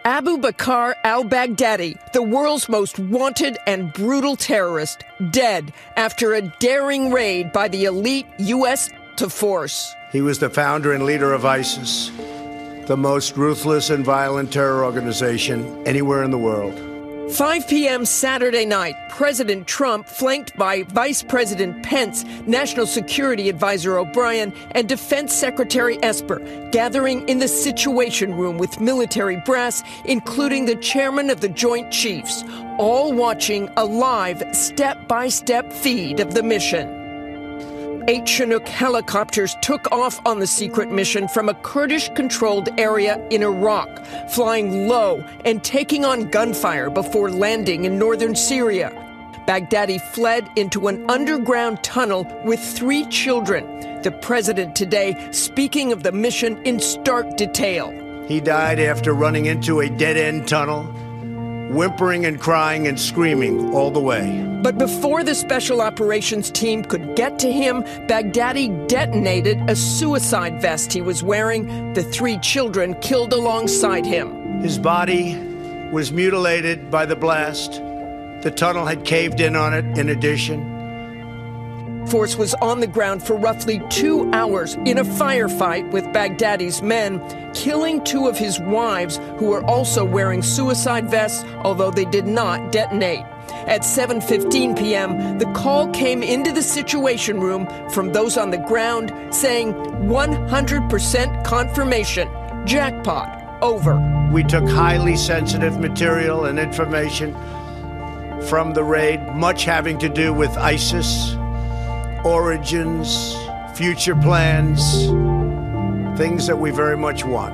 Abu Bakr al-Baghdadi, the world's most wanted and brutal terrorist, dead after a daring raid by the elite U.S. force. He was the founder and leader of ISIS, the most ruthless and violent terror organization anywhere in the world. 5 p.m. Saturday night, President Trump, flanked by Vice President Pence, National Security Advisor O'Brien, and Defense Secretary Esper, gathering in the Situation Room with military brass, including the chairman of the Joint Chiefs, all watching a live, step-by-step feed of the mission. 8 Chinook helicopters took off on the secret mission from a Kurdish-controlled area in Iraq, flying low and taking on gunfire before landing in northern Syria. Baghdadi fled into an underground tunnel with 3 children. The president today speaking of the mission in stark detail. He died after running into a dead-end tunnel, whimpering and crying and screaming all the way. But before the special operations team could get to him, Baghdadi detonated a suicide vest he was wearing. The 3 children killed alongside him. His body was mutilated by the blast. The tunnel had caved in on it in addition. Force was on the ground for roughly 2 hours in a firefight with Baghdadi's men, killing 2 of his wives who were also wearing suicide vests, although they did not detonate. At 7:15 p.m., the call came into the Situation Room from those on the ground saying 100% confirmation. Jackpot. Over. We took highly sensitive material and information from the raid, much having to do with ISIS, origins, future plans, things that we very much want.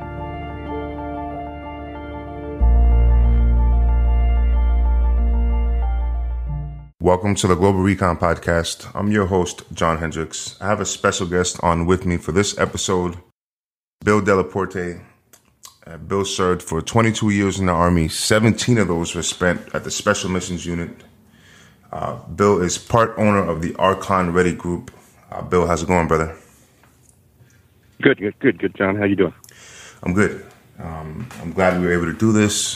Welcome to the Global Recon Podcast. I'm your host, John Hendricks. I have a special guest on with me for this episode, Bill Delaporte. Bill served for 22 years in the Army. 17 of those were spent at the Special Missions Unit. Bill is part owner of the Archon Ready Group. Bill, how's it going, brother? Good, John. How you doing? I'm good. I'm glad we were able to do this.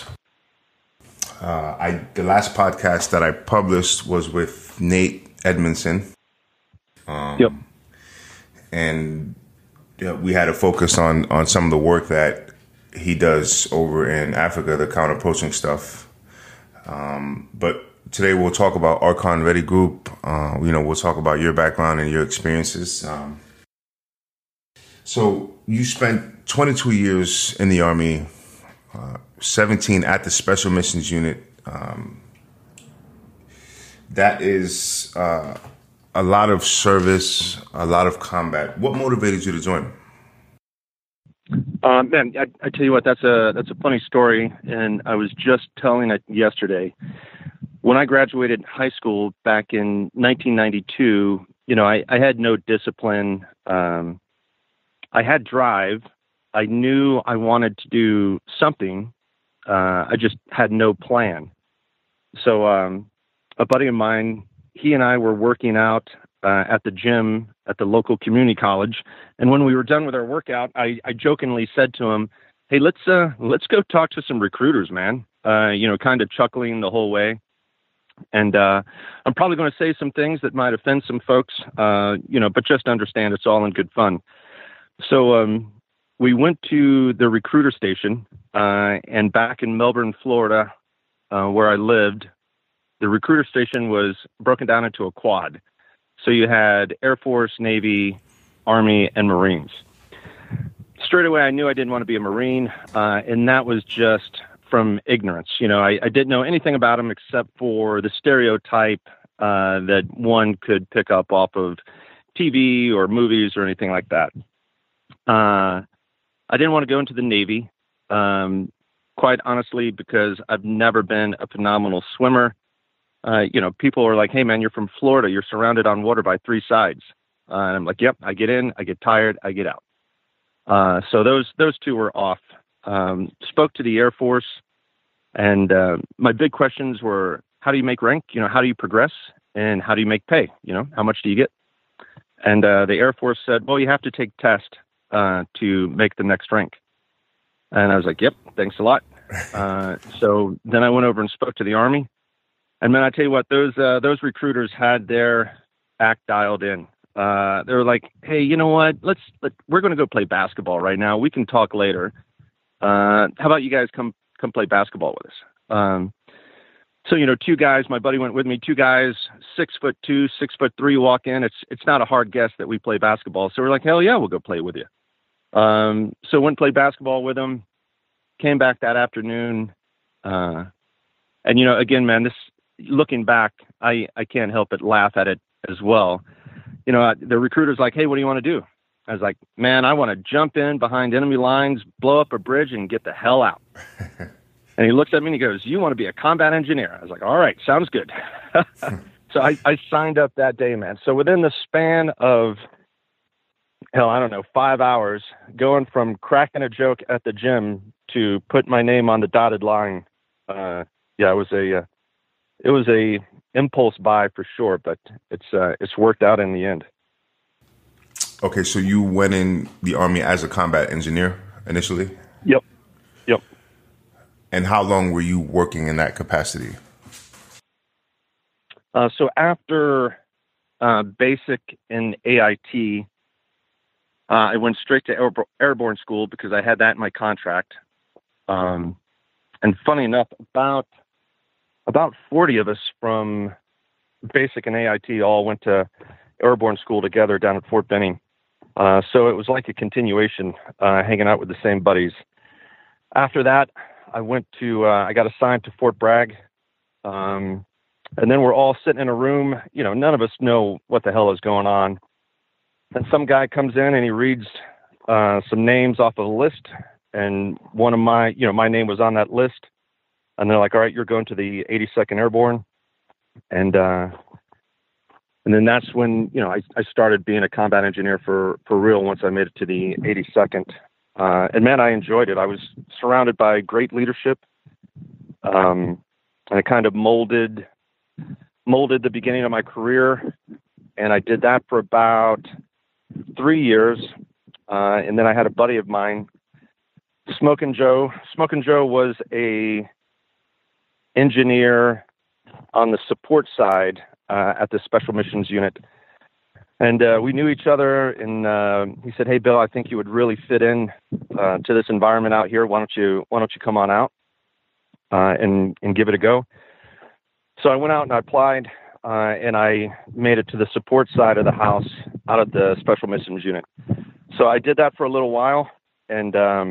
The last podcast that I published was with Nate Edmondson. Yep. And we had a focus on some of the work that he does over in Africa, the counter-poaching stuff. But today we'll talk about Archon Ready Group. We'll talk about your background and your experiences. So you spent 22 years in the Army, 17 at the Special Missions Unit. That is a lot of service, a lot of combat. What motivated you to join? Man, I tell you what, that's a funny story, and I was just telling it yesterday. When I graduated high school back in 1992, I had no discipline. I had drive. I knew I wanted to do something. I just had no plan. So a buddy of mine, he and I were working out at the gym at the local community college. And when we were done with our workout, I jokingly said to him, "Hey, let's go talk to some recruiters, man." Kind of chuckling the whole way. And I'm probably going to say some things that might offend some folks, but just understand it's all in good fun. So we went to the recruiter station, and back in Melbourne, Florida, where I lived, the recruiter station was broken down into a quad. So you had Air Force, Navy, Army, and Marines. Straight away, I knew I didn't want to be a Marine, and that was just from ignorance. I didn't know anything about them except for the stereotype that one could pick up off of TV or movies or anything like that. I didn't want to go into the Navy, quite honestly, because I've never been a phenomenal swimmer. People are like, "Hey, man, you're from Florida. You're surrounded on water by 3 sides." And I'm like, "Yep, I get in, I get tired, I get out." So those 2 were off. Spoke to the Air Force, and my big questions were, how do you make rank? How do you progress? And how do you make pay? How much do you get? And the Air Force said, well, you have to take test to make the next rank. And I was like, yep, thanks a lot. So then I went over and spoke to the Army. And man, I tell you what, those recruiters had their act dialed in. They were like, "Hey, you know what? We're going to go play basketball right now. We can talk later. How about you guys come play basketball with us?" So, two guys, my buddy went with me, 2 guys, 6'2", 6'3", walk in. It's not a hard guess that we play basketball. So we're like, hell yeah, we'll go play with you. So went and played basketball with them, came back that afternoon. And, again, man, looking back, I can't help but laugh at it as well. The recruiter's like, "Hey, what do you want to do?" I was like, "Man, I want to jump in behind enemy lines, blow up a bridge, and get the hell out." And he looks at me and he goes, "You want to be a combat engineer?" I was like, "All right, sounds good." So I signed up that day, man. So within the span of, 5 hours, going from cracking a joke at the gym to put my name on the dotted line, it was a impulse buy for sure, but it's worked out in the end. Okay, so you went in the Army as a combat engineer initially? Yep. And how long were you working in that capacity? So after basic and AIT, I went straight to airborne school because I had that in my contract. And funny enough, about 40 of us from basic and AIT all went to airborne school together down at Fort Benning. So it was like a continuation, hanging out with the same buddies. After that, I got assigned to Fort Bragg. And then we're all sitting in a room, none of us know what the hell is going on. And some guy comes in and he reads some names off of a list. And one of my name was on that list. And they're like, "All right, you're going to the 82nd Airborne." And then that's when, I started being a combat engineer for real once I made it to the 82nd. And man, I enjoyed it. I was surrounded by great leadership. And it kind of molded the beginning of my career. And I did that for about 3 years. And then I had a buddy of mine, Smokin' Joe. Smokin' Joe was a engineer on the support side at the Special Missions Unit. And we knew each other, and he said, "Hey, Bill, I think you would really fit in to this environment out here. Why don't you come on out and give it a go?" So I went out and I applied, and I made it to the support side of the house out of the Special Missions Unit. So I did that for a little while, and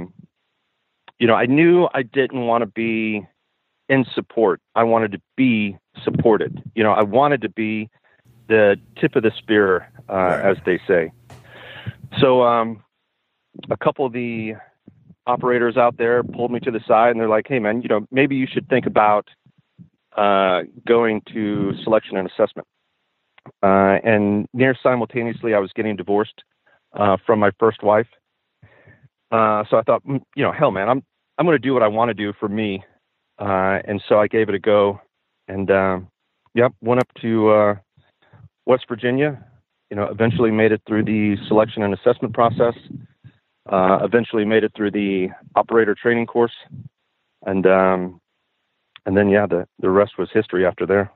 I knew I didn't want to be in support. I wanted to be supported. I wanted to be the tip of the spear, as they say. So a couple of the operators out there pulled me to the side and they're like, "Hey man, maybe you should think about going to selection and assessment." And near simultaneously, I was getting divorced from my first wife. So I thought, hell man, I'm going to do what I want to do for me. And so I gave it a go, and went up to West Virginia. Eventually made it through the selection and assessment process. Eventually made it through the operator training course, and then the rest was history after there.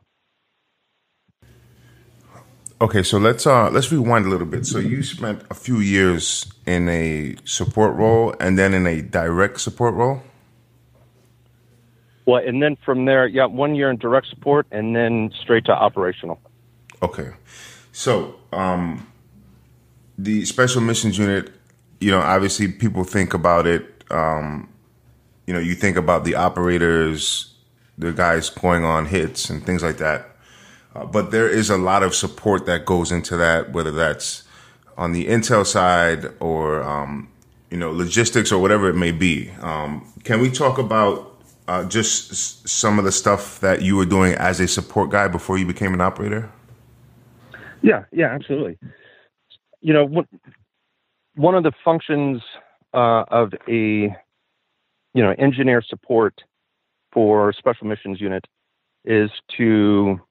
Okay, so let's rewind a little bit. So you spent a few years in a support role, and then in a direct support role. Well, and then from there, 1 year in direct support, and then straight to operational. Okay. So, the Special Missions Unit, obviously people think about it, you think about the operators, the guys going on hits and things like that. But there is a lot of support that goes into that, whether that's on the intel side or, logistics or whatever it may be. Can we talk about just some of the stuff that you were doing as a support guy before you became an operator? Yeah, absolutely. One of the functions of a engineer support for Special Missions Unit is to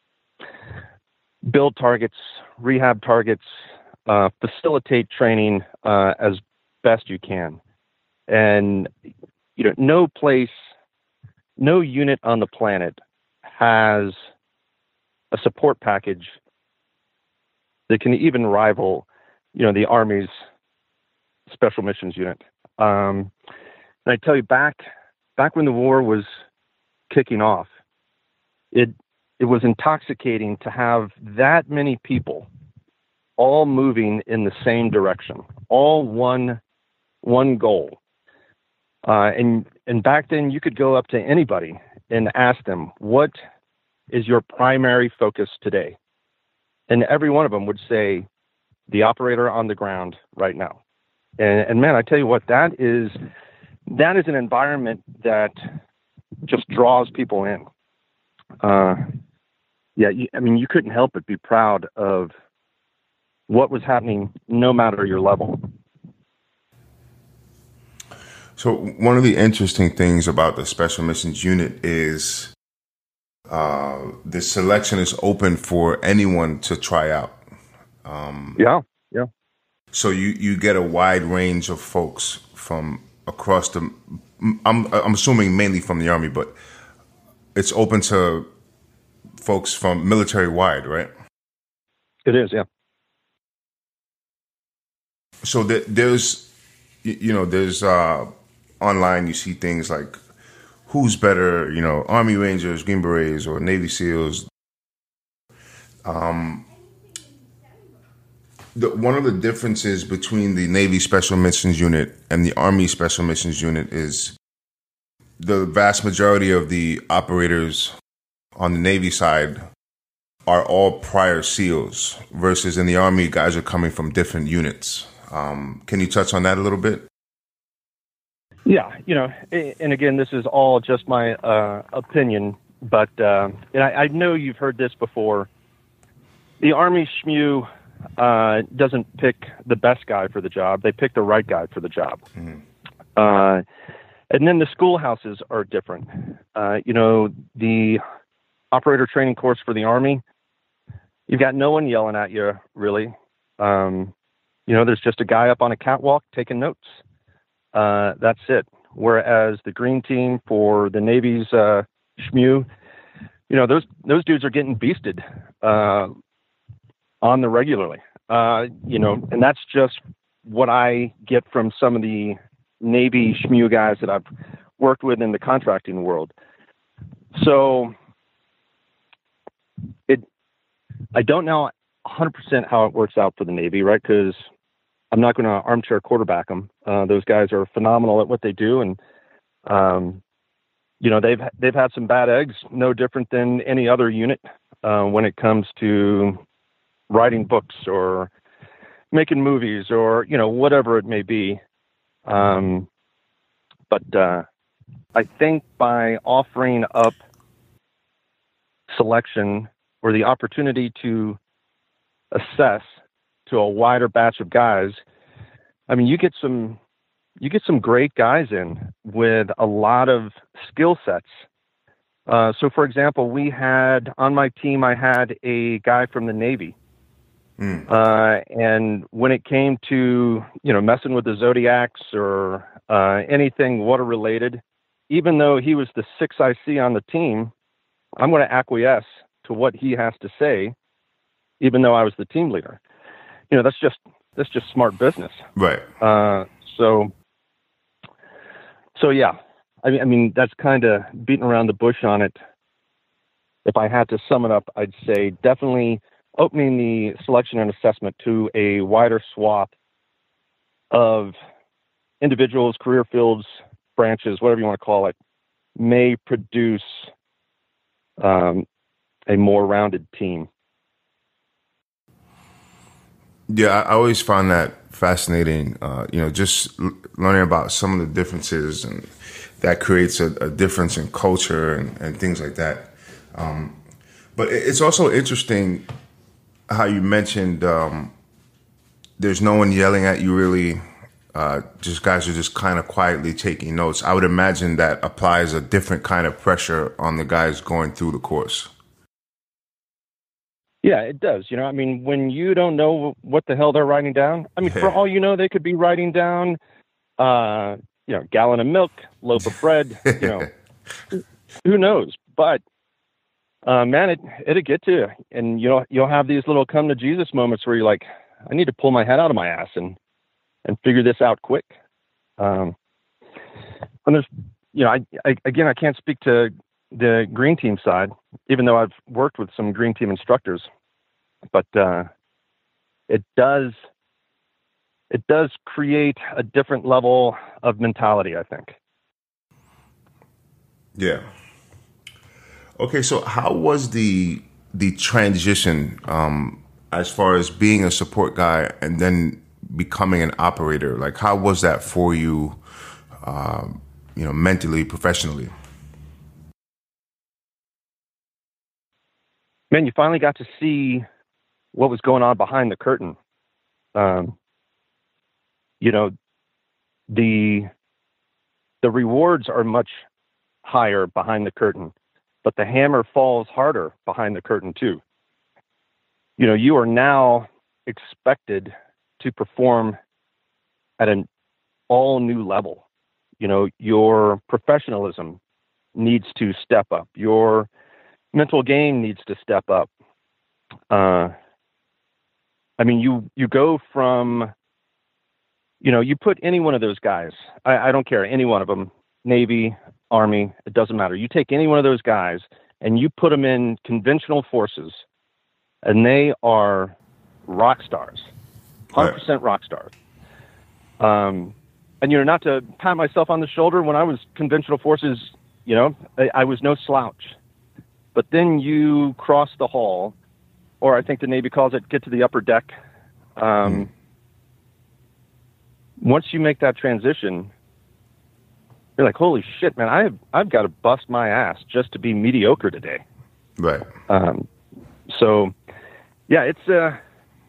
build targets, rehab targets, facilitate training as best you can. And no place, no unit on the planet has a support package that can even rival, the Army's Special Missions Unit. And I tell you, back when the war was kicking off, it was intoxicating to have that many people all moving in the same direction, all one goal. And back then, you could go up to anybody and ask them, what is your primary focus today? And every one of them would say, the operator on the ground right now. And man, I tell you what, that is an environment that just draws people in. You couldn't help but be proud of what was happening, no matter your level. So one of the interesting things about the Special Missions Unit is the selection is open for anyone to try out. Yeah. So you get a wide range of folks from across the. I'm assuming mainly from the Army, but it's open to folks from military wide, right? It is, yeah. So there's online you see things like who's better, Army Rangers, Green Berets, or Navy SEALs. One of the differences between the Navy Special Missions Unit and the Army Special Missions Unit is the vast majority of the operators on the Navy side are all prior SEALs, versus in the Army, guys are coming from different units. Can you touch on that a little bit? Yeah, and again, this is all just my opinion, but and I know you've heard this before. The Army SMU doesn't pick the best guy for the job; they pick the right guy for the job. Mm-hmm. And then the schoolhouses are different. The operator training course for the Army, you've got no one yelling at you, really. There's just a guy up on a catwalk taking notes. That's it. Whereas the green team for the Navy's SMU, those dudes are getting beasted on the regularly. And that's just what I get from some of the Navy SMU guys that I've worked with in the contracting world. So I don't know 100% how it works out for the Navy, right? Because I'm not going to armchair quarterback them. Those guys are phenomenal at what they do, and they've had some bad eggs, no different than any other unit when it comes to writing books or making movies or whatever it may be. But I think by offering up selection or the opportunity to assess to a wider batch of guys, you get some great guys in with a lot of skill sets. So for example, on my team, I had a guy from the Navy. And when it came to, messing with the Zodiacs or anything water related, even though he was the 6th IC on the team, I'm going to acquiesce to what he has to say, even though I was the team leader. That's just smart business. Right. So yeah, I mean, that's kind of beating around the bush on it. If I had to sum it up, I'd say definitely opening the selection and assessment to a wider swath of individuals, career fields, branches, whatever you want to call it, may produce a more rounded team. Yeah, I always found that fascinating, just learning about some of the differences, and that creates a difference in culture and things like that. But it's also interesting how you mentioned there's no one yelling at you, really. Just guys are just kind of quietly taking notes. I would imagine that applies a different kind of pressure on the guys going through the course. Yeah, it does. When you don't know what the hell they're writing down, for all you know, they could be writing down, gallon of milk, loaf of bread, who knows? But, man, it'll get to you. And you'll have these little come to Jesus moments where you're like, I need to pull my head out of my ass and figure this out quick. And there's, I can't speak to the green team side, even though I've worked with some green team instructors, but it does create a different level of mentality, I think. Yeah. Okay, so how was the transition as far as being a support guy and then becoming an operator? Like, how was that for you, mentally, professionally? Man, you finally got to see what was going on behind the curtain. The rewards are much higher behind the curtain, but the hammer falls harder behind the curtain too. You are now expected to perform at an all new level. Your professionalism needs to step up. Your mental game needs to step up. You go from, you put any one of those guys, I don't care, any one of them, Navy, Army, it doesn't matter. You take any one of those guys and you put them in conventional forces, and they are rock stars, 100% rock stars. And, not to pat myself on the shoulder, when I was conventional forces, I was no slouch. But then you cross the hall, or I think the Navy calls it, get to the upper deck. Once you make that transition, you're like, holy shit, man, I've got to bust my ass just to be mediocre today. Right. So, yeah, it's a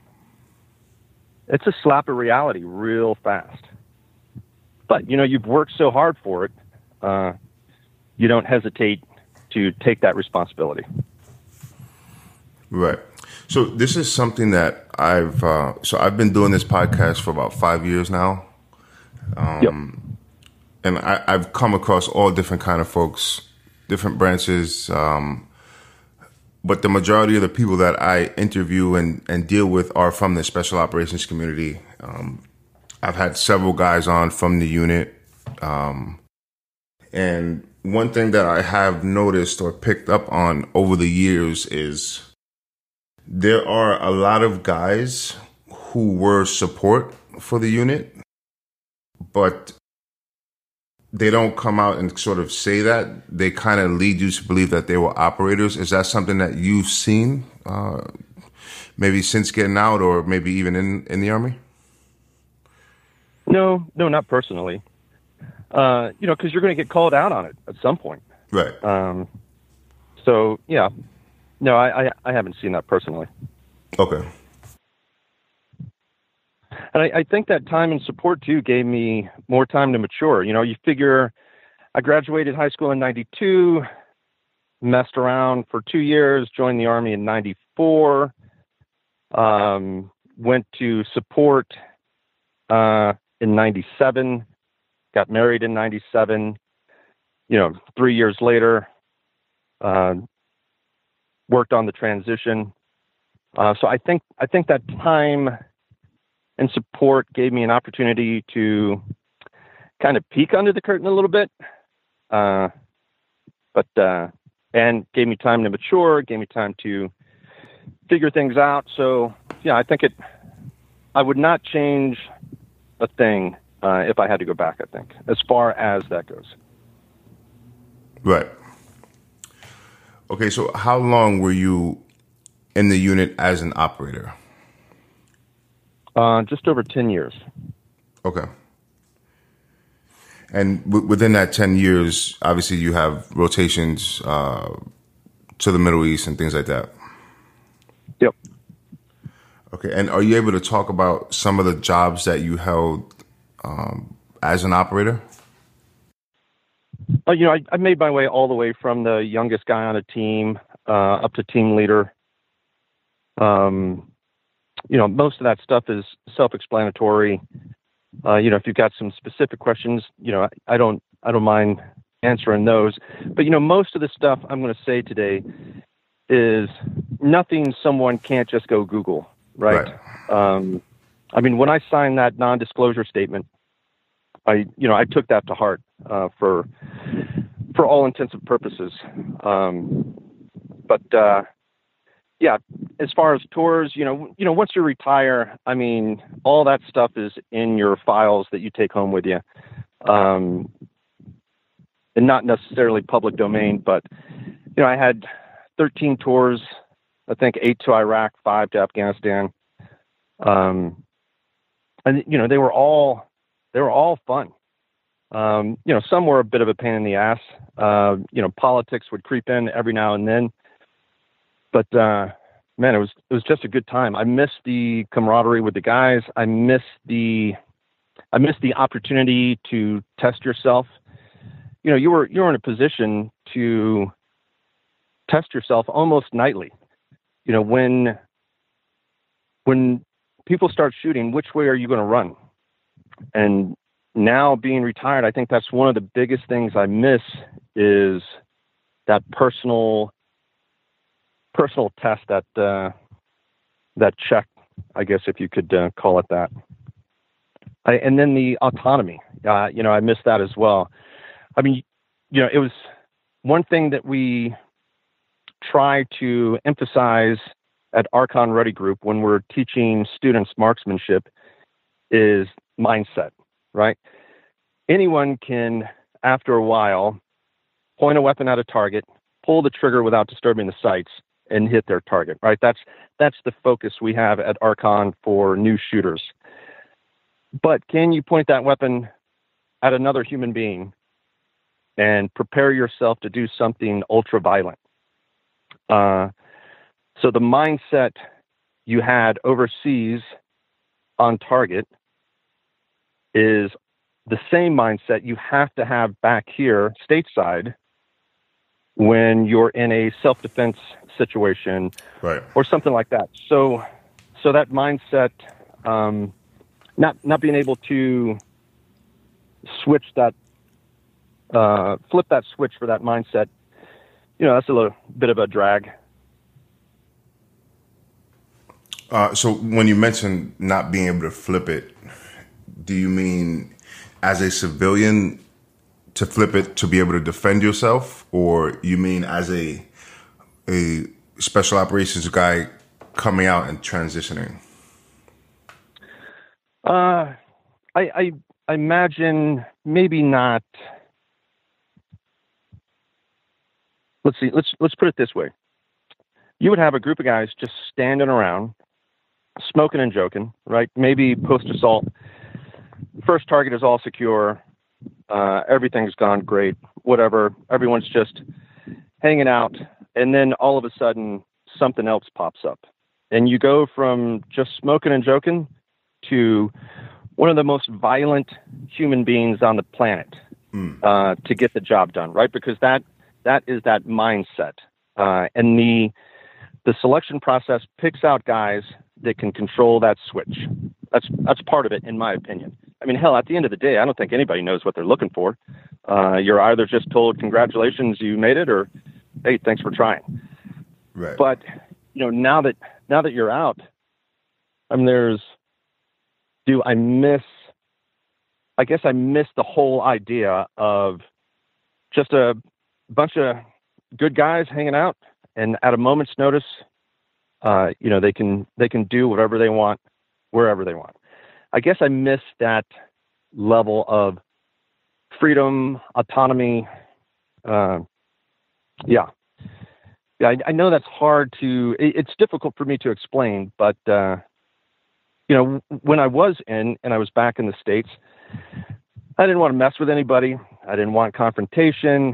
slap of reality real fast. But, you've worked so hard for it, you don't hesitate to take that responsibility. Right. So this is something that I've been doing this podcast for about 5 years now. Yep. And I've come across all different kind of folks, different branches. But the majority of the people that I interview and deal with are from the special operations community. I've had several guys on from the unit. And one thing that I have noticed or picked up on over the years is there are a lot of guys who were support for the unit, but they don't come out and sort of say that. They kind of lead you to believe that they were operators. Is that something that you've seen maybe since getting out, or maybe even in the Army? No, not personally. Because you're going to get called out on it at some point. Right. So, yeah. No, I haven't seen that personally. Okay. And I think that time and support, too, gave me more time to mature. You figure I graduated high school in 92, messed around for 2 years, joined the Army in 94, went to support in 97, got married in 97, 3 years later, worked on the transition. So I think that time and support gave me an opportunity to kind of peek under the curtain a little bit, and gave me time to mature, gave me time to figure things out. So yeah, I think I would not change a thing if I had to go back, I think, as far as that goes. Right. Okay, so how long were you in the unit as an operator? Just over 10 years. Okay. And within that 10 years, obviously you have rotations to the Middle East and things like that. Yep. Okay. And are you able to talk about some of the jobs that you held as an operator? I made my way all the way from the youngest guy on a team up to team leader. Most of that stuff is self-explanatory. If you've got some specific questions, I don't mind answering those. But most of the stuff I'm going to say today is nothing someone can't just go Google, right? When I signed that non-disclosure statement, I took that to heart for all intents and purposes. As far as tours, once you retire, all that stuff is in your files that you take home with you, and not necessarily public domain. But I had 13 tours, I think 8 to Iraq, 5 to Afghanistan, and they were all fun. Some were a bit of a pain in the ass. Politics would creep in every now and then, but man, it was just a good time. I miss the camaraderie with the guys. I miss the opportunity to test yourself. You were in a position to test yourself almost nightly. When people start shooting, which way are you going to run? And now being retired, I think that's one of the biggest things I miss is that personal test, that check, I guess, if you could call it that. And then the autonomy, I miss that as well. It was one thing that we try to emphasize at Archon Ready Group when we're teaching students marksmanship is mindset, right? Anyone can, after a while, point a weapon at a target, pull the trigger without disturbing the sights, and hit their target, right? That's the focus we have at Archon for new shooters. But can you point that weapon at another human being and prepare yourself to do something ultra-violent? So the mindset you had overseas on target is the same mindset you have to have back here stateside when you're in a self-defense situation, right, or something like that. So that mindset, not being able to switch that, flip that switch for that mindset, that's a little bit of a drag. So when you mention not being able to flip it, do you mean as a civilian to flip it to be able to defend yourself, or you mean as a special operations guy coming out and transitioning? I imagine maybe not. Let's see. Let's put it this way. You would have a group of guys just standing around, smoking and joking, right? Maybe post-assault. First target is all secure. Everything's gone great. Whatever. Everyone's just hanging out. And then all of a sudden, something else pops up. And you go from just smoking and joking to one of the most violent human beings on the planet to get the job done, right? Because that is that mindset. And the selection process picks out guys that can control that switch. That's part of it, in my opinion. Hell, at the end of the day, I don't think anybody knows what they're looking for. You're either just told, congratulations, you made it, or, hey, thanks for trying. Right. But, now that you're out, I miss the whole idea of just a bunch of good guys hanging out, and at a moment's notice, they can do whatever they want, wherever they want. I guess I miss that level of freedom, autonomy. I know that's hard it's difficult for me to explain, but, when I was in and I was back in the States, I didn't want to mess with anybody. I didn't want confrontation,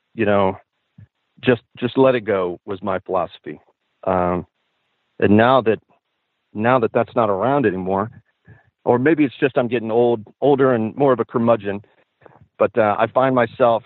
just let it go was my philosophy. And now that that's not around anymore, or maybe it's just I'm getting older and more of a curmudgeon, but I find myself,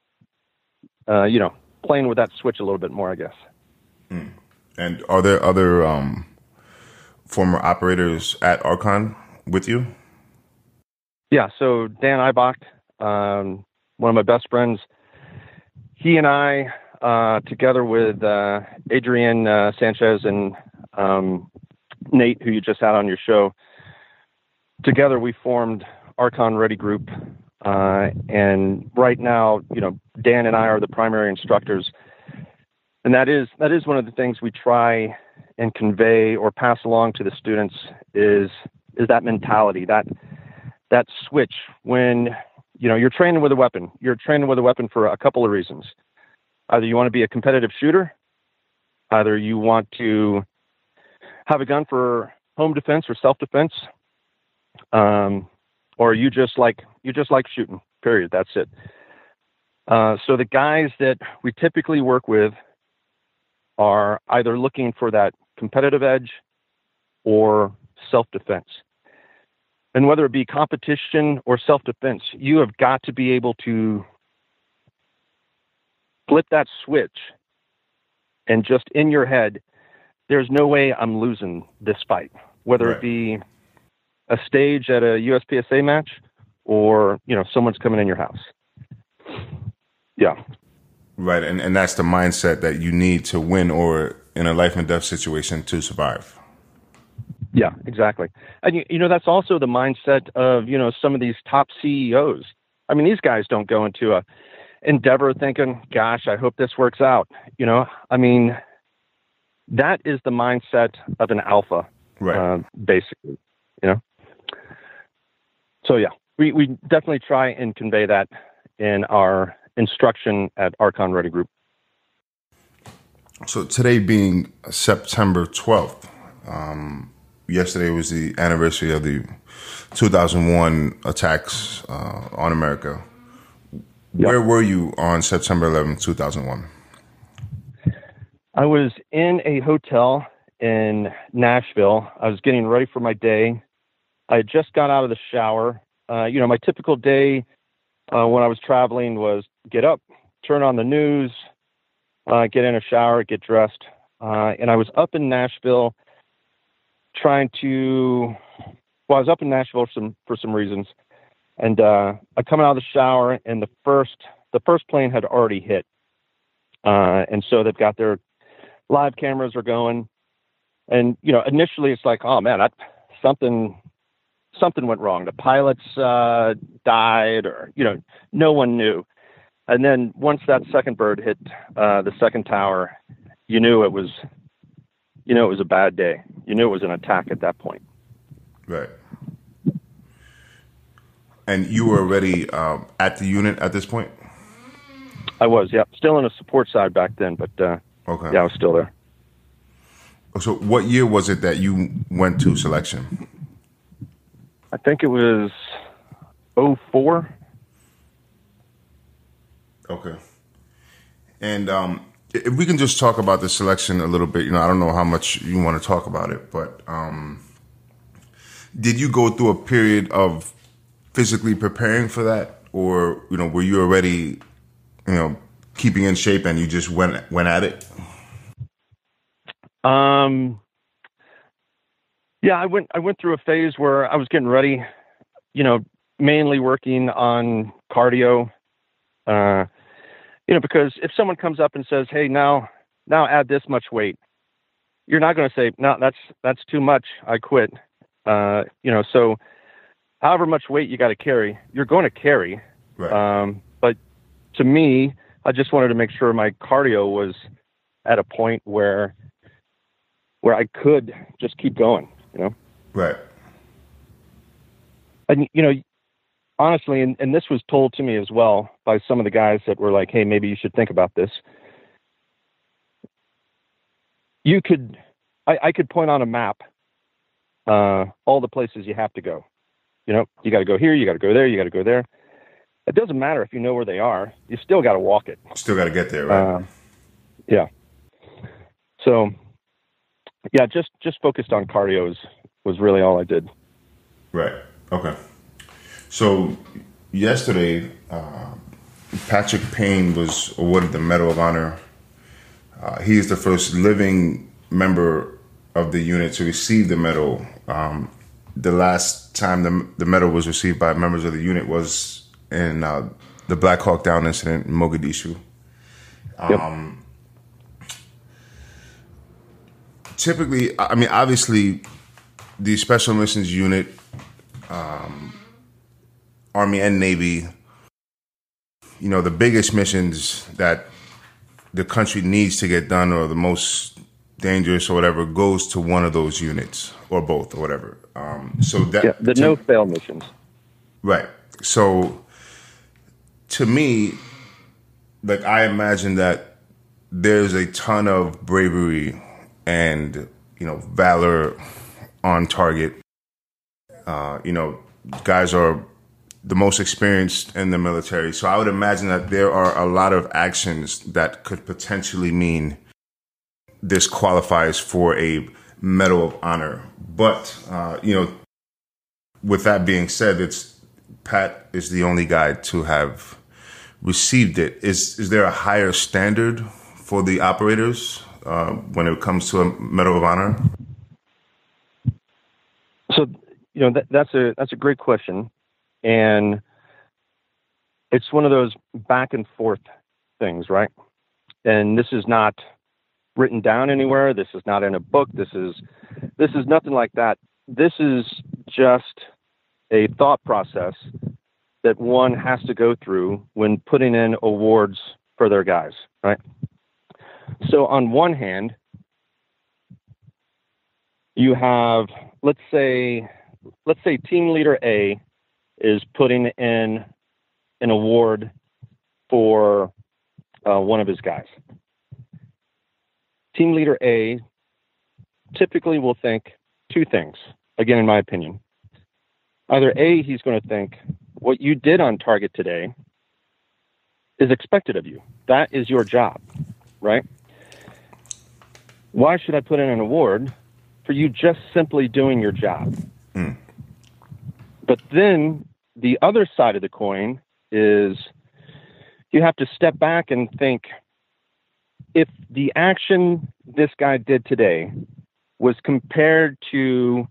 playing with that switch a little bit more, I guess. And are there other former operators at Archon with you? Yeah, so Dan Eibach, one of my best friends, he and I, together with Adrian Sanchez and Nate, who you just had on your show, together we formed Archon Ready Group. And right now, Dan and I are the primary instructors. And that is one of the things we try and convey or pass along to the students is that mentality, that switch when, you're training with a weapon. You're training with a weapon for a couple of reasons. Either you want to be a competitive shooter, either you want to have a gun for home defense or self-defense, or you just like shooting, period. That's it. So the guys that we typically work with are either looking for that competitive edge or self-defense. And whether it be competition or self-defense, you have got to be able to flip that switch and just in your head, there's no way I'm losing this fight, whether Right. it be a stage at a USPSA match or, someone's coming in your house. Yeah. Right. And that's the mindset that you need to win or in a life and death situation to survive. Yeah, exactly. And, that's also the mindset of, some of these top CEOs. I mean, these guys don't go into a endeavor thinking, gosh, I hope this works out. I mean, that is the mindset of an alpha, Right. basically, So, yeah, we definitely try and convey that in our instruction at Archon Ready Group. So today being September 12th, yesterday was the anniversary of the 2001 attacks on America. Yep. Where were you on September 11th, 2001? I was in a hotel in Nashville. I was getting ready for my day. I had just got out of the shower. My typical day when I was traveling was get up, turn on the news, get in a shower, get dressed. And I was up in Nashville I was up in Nashville for some reasons. And I come out of the shower and the first plane had already hit. And so they've got their live cameras are going. And, initially it's like, oh man, something went wrong. The pilots died or, no one knew. And then once that second bird hit the second tower, you knew it was a bad day. You knew it was an attack at that point. Right. And you were already at the unit at this point? I was, yeah. Still on the support side back then, but Okay. yeah, I was still there. So what year was it that you went to selection? I think it was 2004. Okay. And if we can just talk about the selection a little bit, I don't know how much you want to talk about it, but did you go through a period of physically preparing for that, or were you already keeping in shape and you just went at it? Yeah, I went through a phase where I was getting ready, mainly working on cardio, because if someone comes up and says, hey, now add this much weight, you're not going to say, no, that's too much, I quit. So however much weight you got to carry, you're going to carry. Right. But to me, I just wanted to make sure my cardio was at a point where I could just keep going, Right. And, honestly, and this was told to me as well by some of the guys that were like, hey, maybe you should think about this. I could point on a map all the places you have to go. You got to go here, you got to go there, you got to go there. It doesn't matter if you know where they are. You still got to walk it. Still got to get there, right? Yeah. So, yeah, just focused on cardio was really all I did. Right. Okay. So yesterday, Patrick Payne was awarded the Medal of Honor. He is the first living member of the unit to receive the medal. the last time the medal was received by members of the unit was in the Black Hawk Down incident in Mogadishu. Yep. Typically, I mean, obviously, the Special Missions Unit, Army and Navy, you know, the biggest missions that the country needs to get done or the most dangerous or whatever goes to one of those units or both or whatever. The no-fail missions. Right. So to me, like, I imagine that there's a ton of bravery and, you know, valor on target. You know, guys are the most experienced in the military. So I would imagine that there are a lot of actions that could potentially mean this qualifies for a Medal of Honor. But, you know, with that being said, Pat is the only guy to have received it. Is there a higher standard for the operators when it comes to a Medal of Honor? So, you know, that's a great question, and it's one of those back and forth things, right? And this is not written down anywhere. This is not in a book. This is nothing like that. This is just a thought process that one has to go through when putting in awards for their guys, right? So on one hand, you have, let's say team leader A is putting in an award for one of his guys. Team leader A typically will think two things, again, in my opinion. Either A, he's going to think, what you did on target today is expected of you. That is your job, right? Why should I put in an award for you just simply doing your job? But then the other side of the coin is you have to step back and think, if the action this guy did today was compared to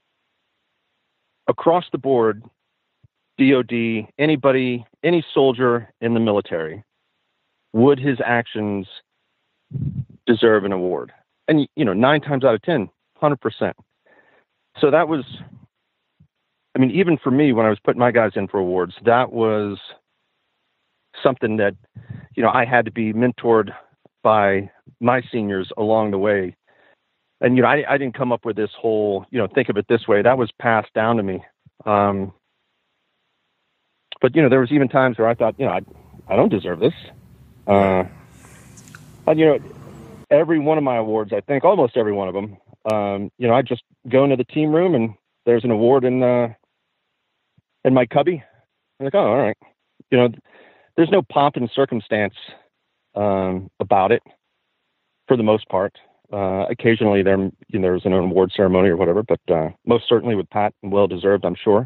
across the board, DOD, anybody, any soldier in the military, would his actions deserve an award? And, you know, 9 times out of 10, 100%. So that was, I mean, even for me, when I was putting my guys in for awards, that was something that, you know, I had to be mentored by my seniors along the way. And, you know, I didn't come up with this whole, you know, think of it this way. That was passed down to me. But, you know, there was even times where I thought, you know, I don't deserve this. And, you know, every one of my awards, I think almost every one of them, you know, I just go into the team room and there's an award in my cubby. I'm like, oh, all right. You know, there's no pomp and circumstance about it for the most part. Occasionally there's an award ceremony or whatever, but most certainly with Pat, and well deserved, I'm sure.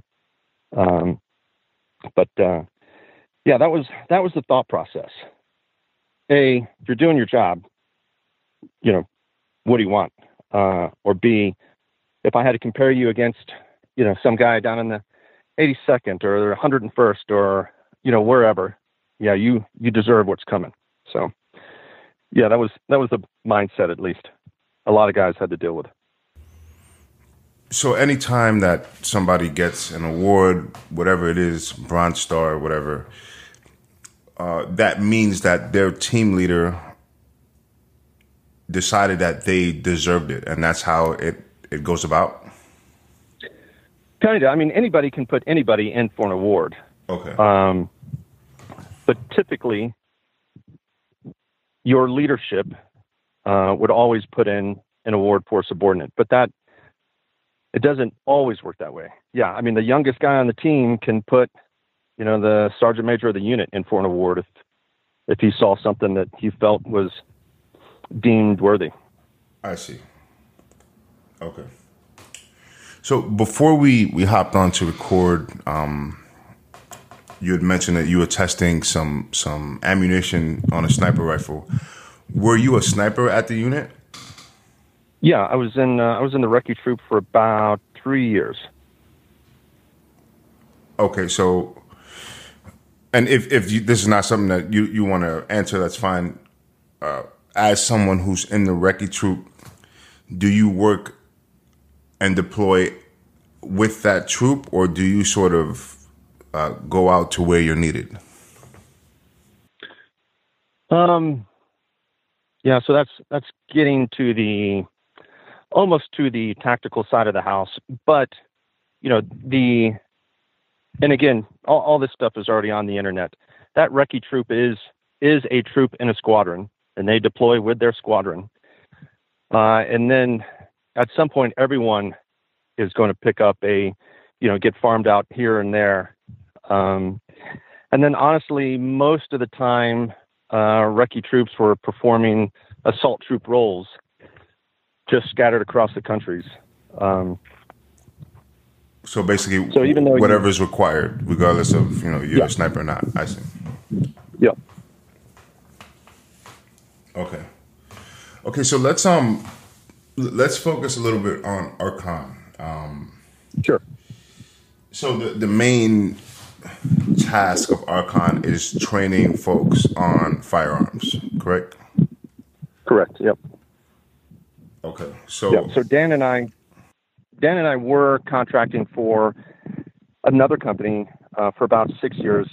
But yeah, that was the thought process. A, if you're doing your job, you know, what do you want? Or B, if I had to compare you against, you know, some guy down in the 82nd or 101st or, you know, wherever, yeah, you deserve what's coming. So yeah, that was the mindset, at least a lot of guys had to deal with. So anytime that somebody gets an award, whatever it is, Bronze Star, whatever, that means that their team leader decided that they deserved it, and that's how it goes about? Kind of. I mean, anybody can put anybody in for an award. Okay. But typically, your leadership would always put in an award for a subordinate, but it doesn't always work that way. Yeah, I mean, the youngest guy on the team can put, you know, the sergeant major of the unit in for an award if he saw something that he felt was deemed worthy. I see. Okay. So before we hopped on to record, you had mentioned that you were testing some ammunition on a sniper rifle. Were you a sniper at the unit? Yeah, I was in the recce troop for about 3 years. Okay, so, and if this is not something that you want to answer, that's fine. As someone who's in the recce troop, do you work and deploy with that troop, or do you sort of go out to where you're needed? Yeah, so that's getting to almost to the tactical side of the house. But, and again, all this stuff is already on the internet. That recce troop is a troop in a squadron, and they deploy with their squadron. And then at some point, everyone is going to pick up get farmed out here and there. And then honestly, most of the time, recce troops were performing assault troop roles just scattered across the countries. So basically, even though whatever is required, regardless of, you're a sniper or not. I see. Yeah. Okay. So let's focus a little bit on Archon. Sure. So the main task of Archon is training folks on firearms, correct? Correct. Yep. Okay. So Dan and I were contracting for another company for about 6 years.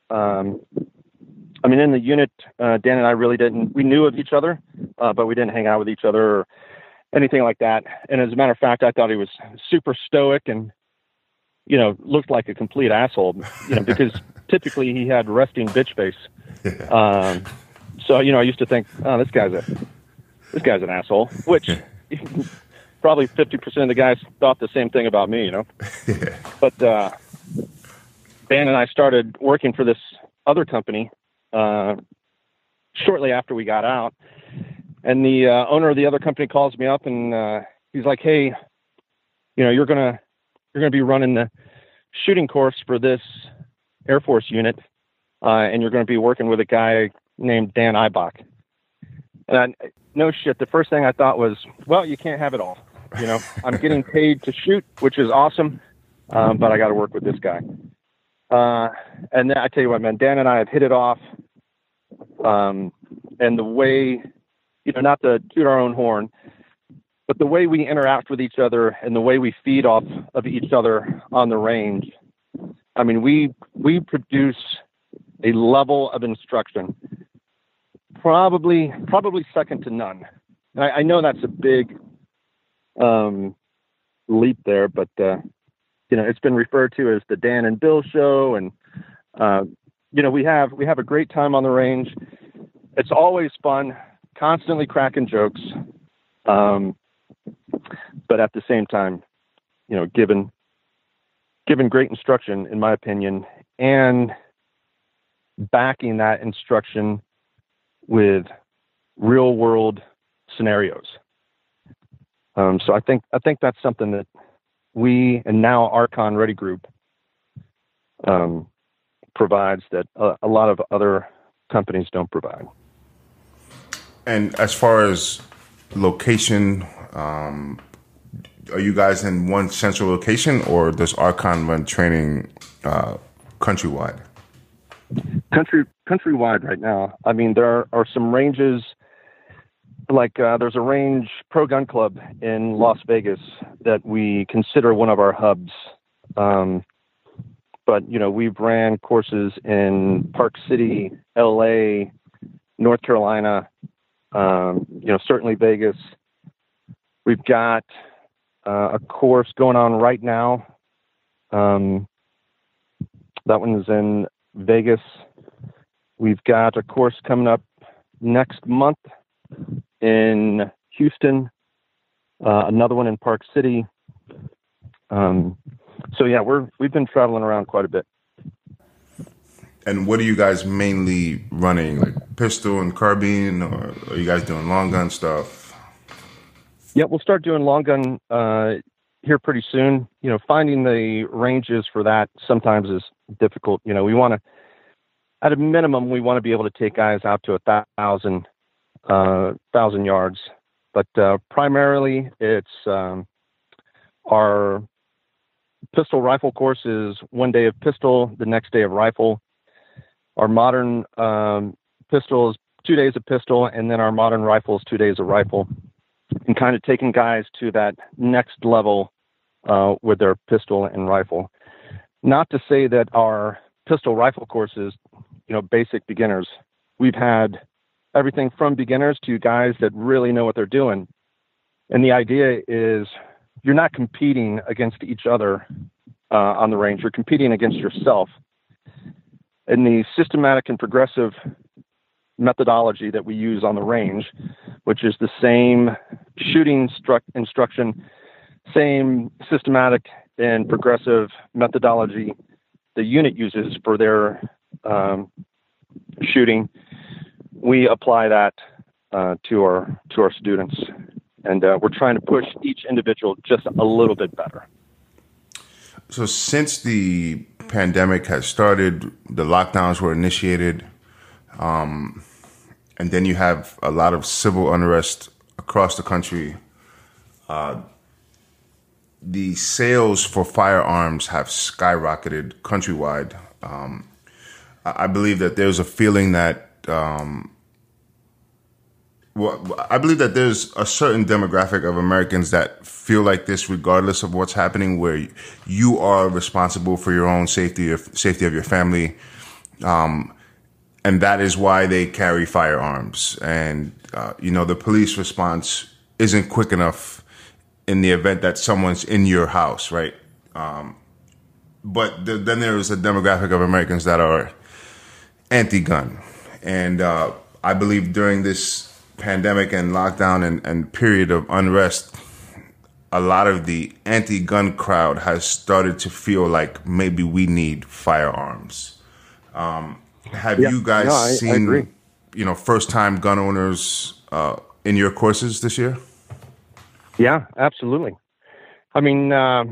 In the unit, Dan and I really we knew of each other, but we didn't hang out with each other or anything like that. And as a matter of fact, I thought he was super stoic and, looked like a complete asshole, because typically he had resting bitch face. So, I used to think, oh, this guy's an asshole, which probably 50% of the guys thought the same thing about me, But Dan and I started working for this other company shortly after we got out. And the owner of the other company calls me up and he's like, hey, you're gonna be running the shooting course for this Air Force unit, and you're gonna be working with a guy named Dan Eibach. And no shit, the first thing I thought was, well, you can't have it all. I'm getting paid to shoot, which is awesome, but I got to work with this guy. And then I tell you what, man, Dan and I have hit it off. And the way, not to toot our own horn, but the way we interact with each other and the way we feed off of each other on the range, we produce a level of instruction probably second to none. And I know that's a big leap there, but it's been referred to as the Dan and Bill show, and we have a great time on the range. It's always fun, constantly cracking jokes, but at the same time, given great instruction, in my opinion, and backing that instruction with real world scenarios. So I think that's something that we, and now Archon Ready Group, provides that a lot of other companies don't provide. And as far as location, are you guys in one central location, or does Archon run training countrywide? Countrywide right now. There are some ranges, like there's a range, Pro Gun Club in Las Vegas, that we consider one of our hubs. But, we've ran courses in Park City, LA, North Carolina, certainly Vegas. We've got a course going on right now. That one is in Vegas. We've got a course coming up next month in Houston, another one in Park City. So yeah, we've been traveling around quite a bit. And what are you guys mainly running, like pistol and carbine, or are you guys doing long gun stuff? Yeah, we'll start doing long gun here pretty soon. Finding the ranges for that sometimes is difficult. We want to, at a minimum, we want to be able to take guys out to 1,000 yards. But primarily, it's our pistol rifle course is 1 day of pistol, the next day of rifle. Our modern pistol is 2 days of pistol, and then our modern rifle is 2 days of rifle, and kind of taking guys to that next level with their pistol and rifle. Not to say that our pistol rifle course is, basic beginners. We've had everything from beginners to guys that really know what they're doing. And the idea is you're not competing against each other on the range. You're competing against yourself. And the systematic and progressive methodology that we use on the range, which is the same shooting instruction, same systematic and progressive methodology the unit uses for their shooting, we apply that to our students. And we're trying to push each individual just a little bit better. So since the pandemic has started, the lockdowns were initiated, and then you have a lot of civil unrest across the country. The sales for firearms have skyrocketed countrywide. I believe that there's a feeling that, I believe that there's a certain demographic of Americans that feel like this regardless of what's happening, where you are responsible for your own safety, safety of your family. And that is why they carry firearms. And, the police response isn't quick enough in the event that someone's in your house, right? But then there's a demographic of Americans that are anti-gun. And I believe during this pandemic and lockdown and period of unrest, a lot of the anti-gun crowd has started to feel like maybe we need firearms. Have you guys seen, first-time gun owners in your courses this year? Yeah, absolutely. I mean,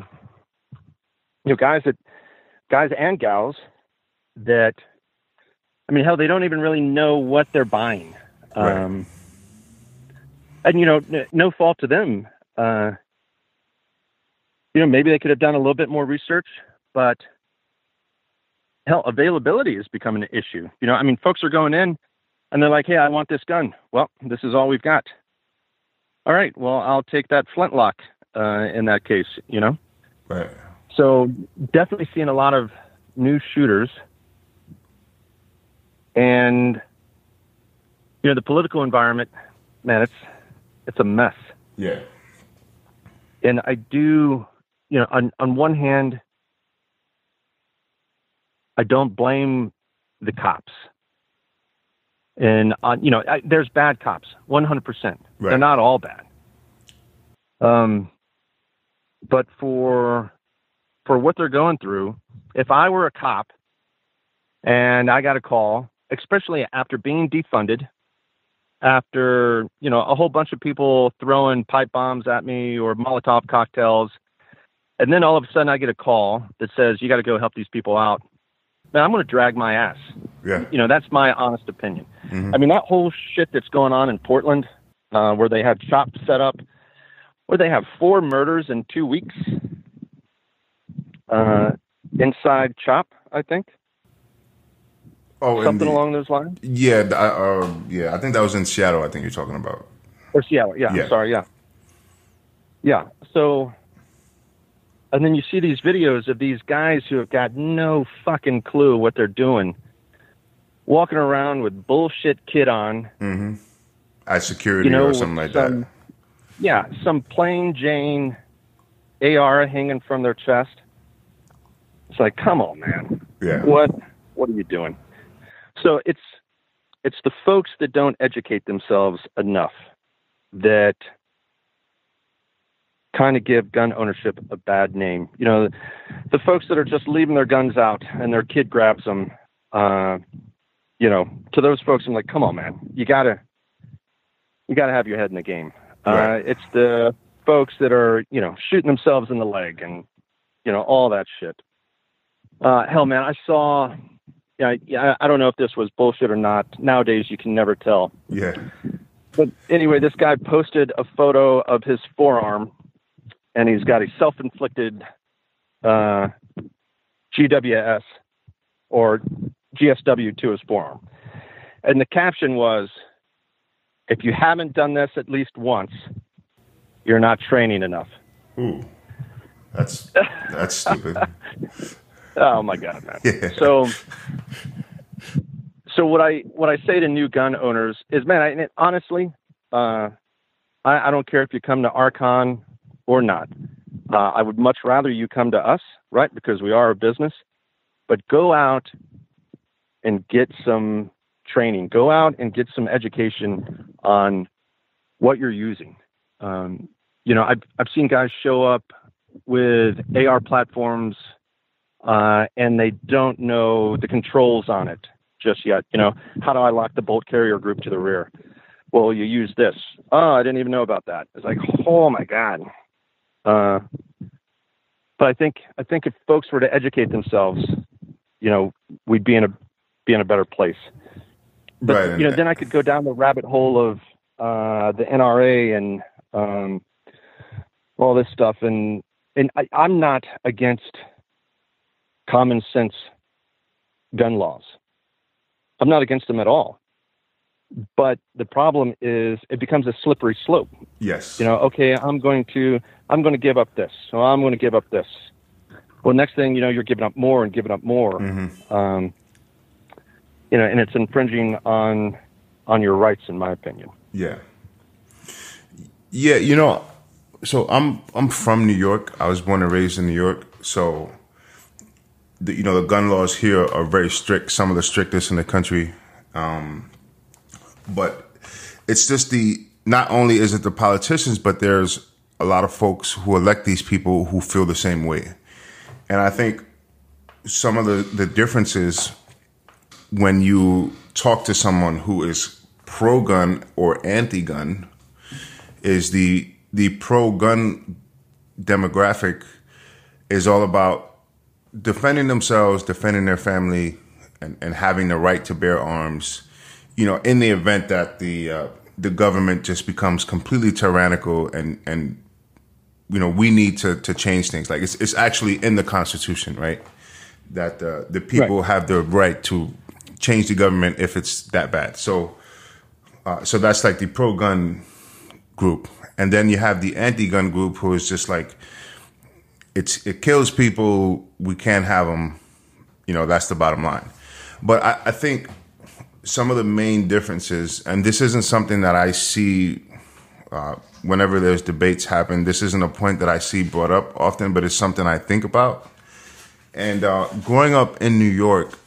guys and gals that, hell, they don't even really know what they're buying. Right. And, no fault to them. Maybe they could have done a little bit more research, but hell, availability is becoming an issue. Folks are going in and they're like, hey, I want this gun. Well, this is all we've got. All right, well, I'll take that flintlock in that case, Right. So definitely seeing a lot of new shooters. And, the political environment, man, it's a mess. Yeah. And I do, on one hand, I don't blame the cops. And, there's bad cops, 100%. Right. They're not all bad. But for what they're going through, if I were a cop and I got a call, especially after being defunded, after, a whole bunch of people throwing pipe bombs at me or Molotov cocktails, and then all of a sudden I get a call that says, you got to go help these people out, man, I'm going to drag my ass. Yeah. That's my honest opinion. Mm-hmm. That whole shit that's going on in Portland, where they have CHOP set up, where they have 4 murders in 2 weeks inside CHOP, I think. Oh, something along those lines. Yeah, I think that was in Seattle. I think you're talking about. Or Seattle, yeah. I'm sorry, yeah. So, and then you see these videos of these guys who have got no fucking clue what they're doing, walking around with bullshit kit on. Mm-hmm. At security or something like that. Yeah, some plain Jane AR hanging from their chest. It's like, come on, man. Yeah. What are you doing? So it's the folks that don't educate themselves enough that kind of give gun ownership a bad name. The folks that are just leaving their guns out and their kid grabs them, to those folks, I'm like, come on, man, you gotta have your head in the game. Right. It's the folks that are, shooting themselves in the leg and, all that shit. Hell, man, I saw, I don't know if this was bullshit or not. Nowadays, you can never tell. Yeah. But anyway, this guy posted a photo of his forearm, and he's got a self-inflicted GWS or GSW to his forearm. And the caption was, if you haven't done this at least once, you're not training enough. Ooh, that's stupid. Oh my God, man. Yeah. So what I say to new gun owners is, man, honestly, I don't care if you come to Archon or not. I would much rather you come to us, right? Because we are a business. But go out and get some training. Go out and get some education on what you're using. I've seen guys show up with AR platforms, and they don't know the controls on it just yet. How do I lock the bolt carrier group to the rear? Well, you use this. Oh, I didn't even know about that. It's like, oh my God. But I think if folks were to educate themselves, we'd be in a better place. But right. Then I could go down the rabbit hole of the NRA and all this stuff, and I'm not against common sense gun laws. I'm not against them at all. But the problem is it becomes a slippery slope. Yes. Okay, I'm going to give up this. So I'm going to give up this. Well, next thing you're giving up more and giving up more. Mm-hmm. And it's infringing on your rights, in my opinion. Yeah. Yeah, so I'm from New York. I was born and raised in New York. So the gun laws here are very strict, some of the strictest in the country. But it's just not only is it the politicians, but there's a lot of folks who elect these people who feel the same way. And I think some of the differences when you talk to someone who is pro-gun or anti-gun is the pro-gun demographic is all about defending themselves, defending their family, and having the right to bear arms, in the event that the government just becomes completely tyrannical and we need to change things. Like it's actually in the Constitution, right? That the people have the right to change the government if it's that bad. So that's like the pro-gun group. And then you have the anti-gun group who is just like, it kills people. We can't have them. That's the bottom line. But I think some of the main differences, and this isn't something that I see whenever there's debates happen. This isn't a point that I see brought up often, but it's something I think about. And growing up in New York,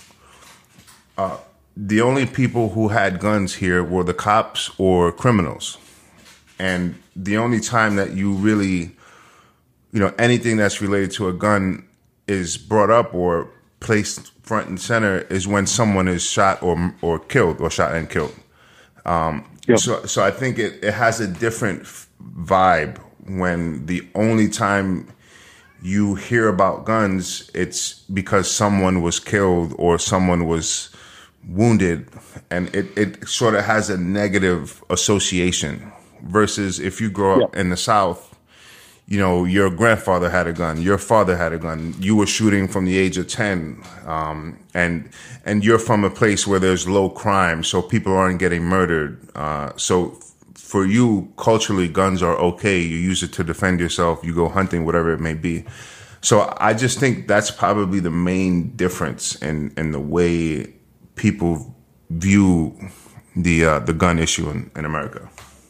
the only people who had guns here were the cops or criminals. And the only time that you really, anything that's related to a gun is brought up or placed front and center is when someone is shot or killed or shot and killed. Yep. So I think it has a different vibe when the only time you hear about guns, it's because someone was killed or someone was wounded, and it sort of has a negative association versus if you grow up in the South, your grandfather had a gun, your father had a gun, you were shooting from the age of 10, and you're from a place where there's low crime, so people aren't getting murdered. So for you, culturally, guns are okay. You use it to defend yourself. You go hunting, whatever it may be. So I just think that's probably the main difference in the way people view the gun issue in America.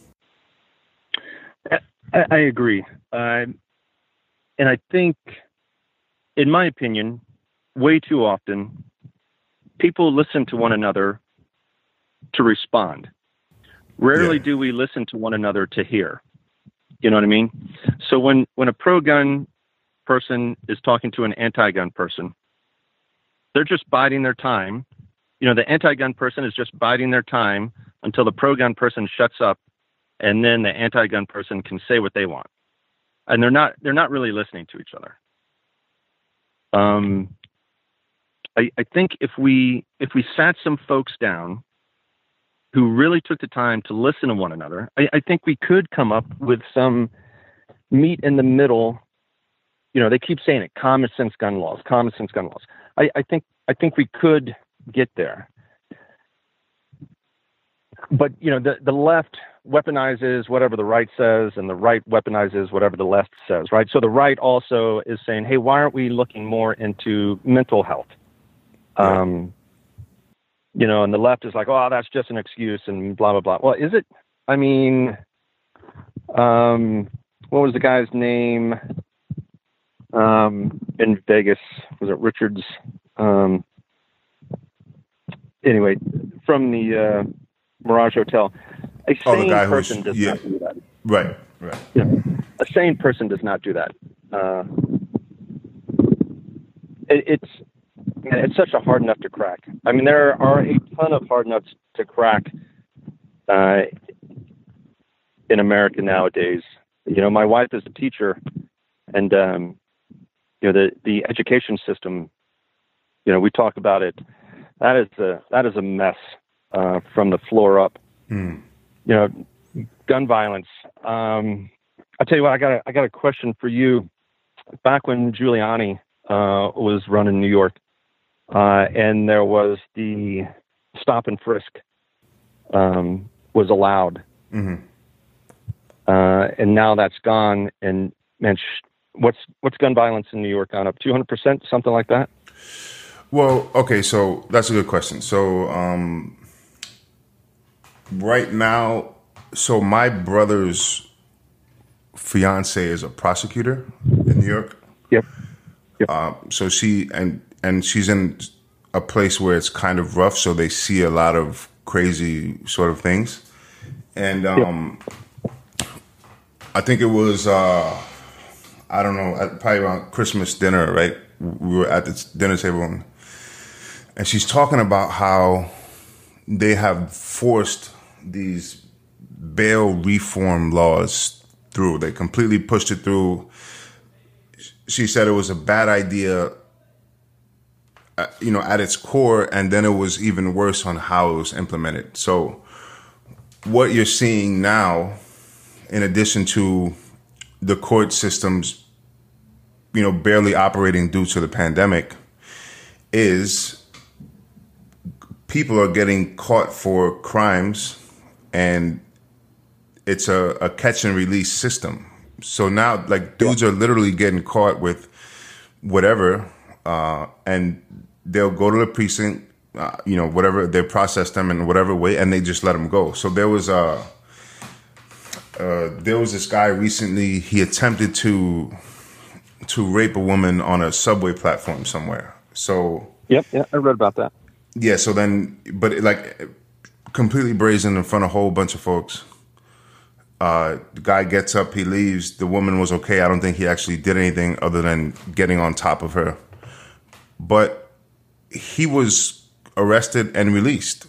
I agree. And I think, in my opinion, way too often, people listen to one another to respond. Rarely do we listen to one another to hear. You know what I mean? So when a pro-gun person is talking to an anti-gun person, they're just biding their time. The anti-gun person is just biding their time until the pro-gun person shuts up, and then the anti-gun person can say what they want. And they're not really listening to each other. I think if we sat some folks down who really took the time to listen to one another, I think we could come up with some meet in the middle they keep saying it, common sense gun laws, common sense gun laws. I think we could get there. But, the left weaponizes whatever the right says, and the right weaponizes whatever the left says, right? So the right also is saying, hey, why aren't we looking more into mental health? And the left is like, oh, that's just an excuse and blah, blah, blah. Well, is it? I mean, what was the guy's name in Vegas? Was it Richards? Anyway, from the Mirage Hotel. A sane person does not do that. Right. Yeah. A sane person does not do that. It's such a hard nut to crack. I mean, there are a ton of hard nuts to crack in America nowadays. My wife is a teacher, and the education system. We talk about it. That is a mess from the floor up. Gun violence. I'll tell you what. I got a question for you. Back when Giuliani was running New York, and there was the stop and frisk was allowed, and now that's gone. And man, what's gun violence in New York gone up 200%, something like that? Well, okay, so that's a good question. So right now, so my brother's fiance is a prosecutor in New York. Yep. So she's in a place where it's kind of rough, so they see a lot of crazy sort of things. And I think it was I don't know, probably around Christmas dinner, right? We were at the dinner table, and she's talking about how they have forced these bail reform laws through. They completely pushed it through. She said it was a bad idea, at its core, and then it was even worse on how it was implemented. So what you're seeing now, in addition to the court systems, barely operating due to the pandemic, is people are getting caught for crimes, and it's a catch and release system. So now, like, dudes are literally getting caught with whatever, and they'll go to the precinct, whatever, they process them in whatever way, and they just let them go. So there was this guy recently, he attempted to rape a woman on a subway platform somewhere. So Yep, I read about that. Yeah, so then, but completely brazen in front of a whole bunch of folks. The guy gets up, he leaves. The woman was okay. I don't think he actually did anything other than getting on top of her. But he was arrested and released.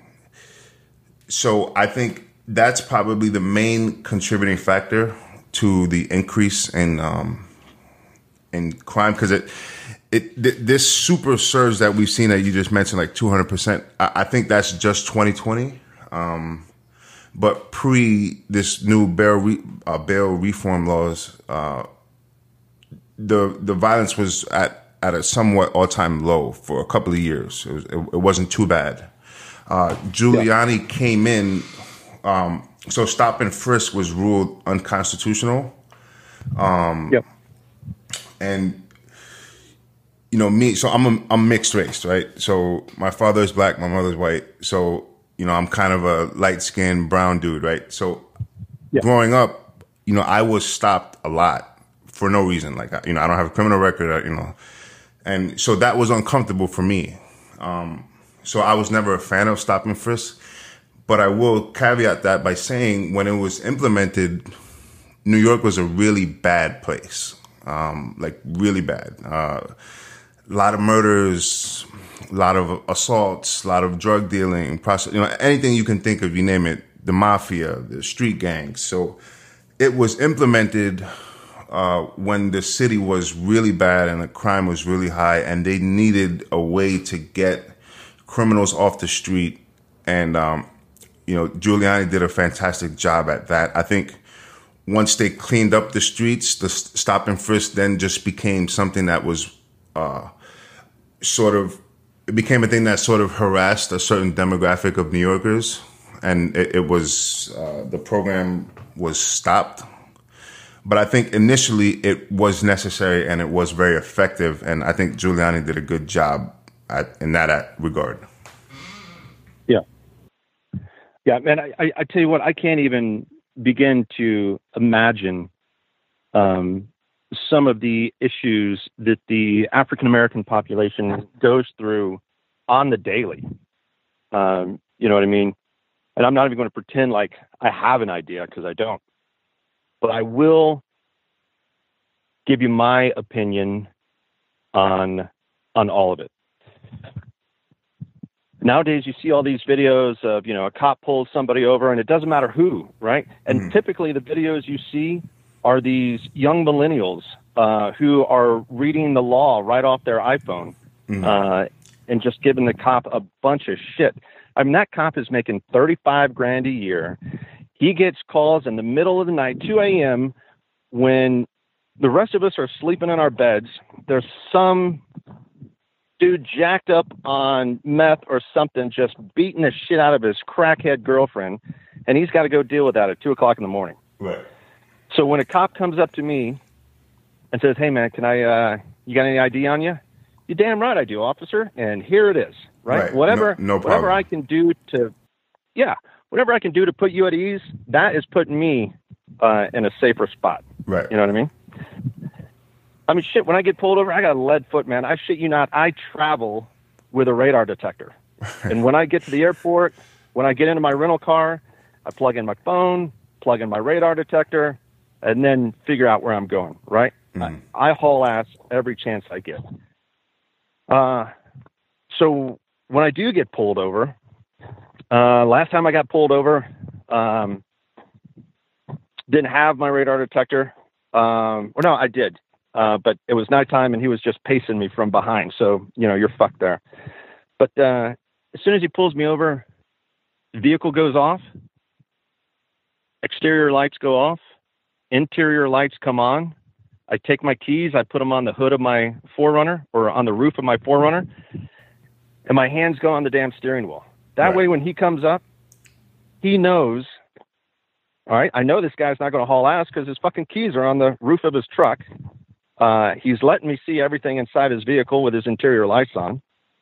So I think that's probably the main contributing factor to the increase in crime, because this super surge that we've seen that you just mentioned, like 200%. I think that's just 2020. But pre this new bail reform laws, the violence was at a somewhat all-time low for a couple of years. It wasn't too bad. Giuliani came in, so stop and frisk was ruled unconstitutional. And me, so I'm mixed race, right? So my father is black, my mother's white. So I'm kind of a light-skinned brown dude, right? So growing up, I was stopped a lot for no reason. Like, I don't have a criminal record, and so that was uncomfortable for me. So I was never a fan of stop and frisk, but I will caveat that by saying when it was implemented, New York was a really bad place, really bad. A lot of murders, a lot of assaults, a lot of drug dealing, anything you can think of, you name it, the mafia, the street gangs. So it was implemented when the city was really bad and the crime was really high, and they needed a way to get criminals off the street. And, Giuliani did a fantastic job at that. I think once they cleaned up the streets, the stop and frisk then just became something that was it became a thing that sort of harassed a certain demographic of New Yorkers, and it was the program was stopped. But I think initially it was necessary and it was very effective, and I think Giuliani did a good job in that regard. Yeah, man, I tell you what, I can't even begin to imagine some of the issues that the African-American population goes through on the daily. You know what I mean? And I'm not even going to pretend like I have an idea, because I don't. But I will give you my opinion on all of it. Nowadays, you see all these videos of, a cop pulls somebody over, and it doesn't matter who, right? And typically the videos you see are these young millennials who are reading the law right off their iPhone and just giving the cop a bunch of shit. I mean, that cop is making $35,000 a year. He gets calls in the middle of the night, 2 a.m., when the rest of us are sleeping in our beds. There's some dude jacked up on meth or something, just beating the shit out of his crackhead girlfriend, and he's got to go deal with that at 2 o'clock in the morning. Right. So when a cop comes up to me and says, "Hey man, you got any ID on you?" "You're damn right I do, officer." And here it is, right? Whatever I can do to put you at ease, that is putting me in a safer spot. Right. You know what I mean? I mean, shit, when I get pulled over, I got a lead foot, man. I shit you not. I travel with a radar detector. And when I get to the airport, when I get into my rental car, I plug in my phone, plug in my radar detector, and then figure out where I'm going, right? I haul ass every chance I get. So when I do get pulled over, last time I got pulled over, didn't have my radar detector. Or no, I did. But it was nighttime and he was just pacing me from behind. So, you're fucked there. But as soon as he pulls me over, the vehicle goes off. Exterior lights go off. Interior lights come on. I take my keys. I put them on the hood of my 4Runner or on the roof of my 4Runner. And my hands go on the damn steering wheel. That way, when he comes up, he knows, all right, I know this guy's not going to haul ass because his fucking keys are on the roof of his truck. He's letting me see everything inside his vehicle with his interior lights on.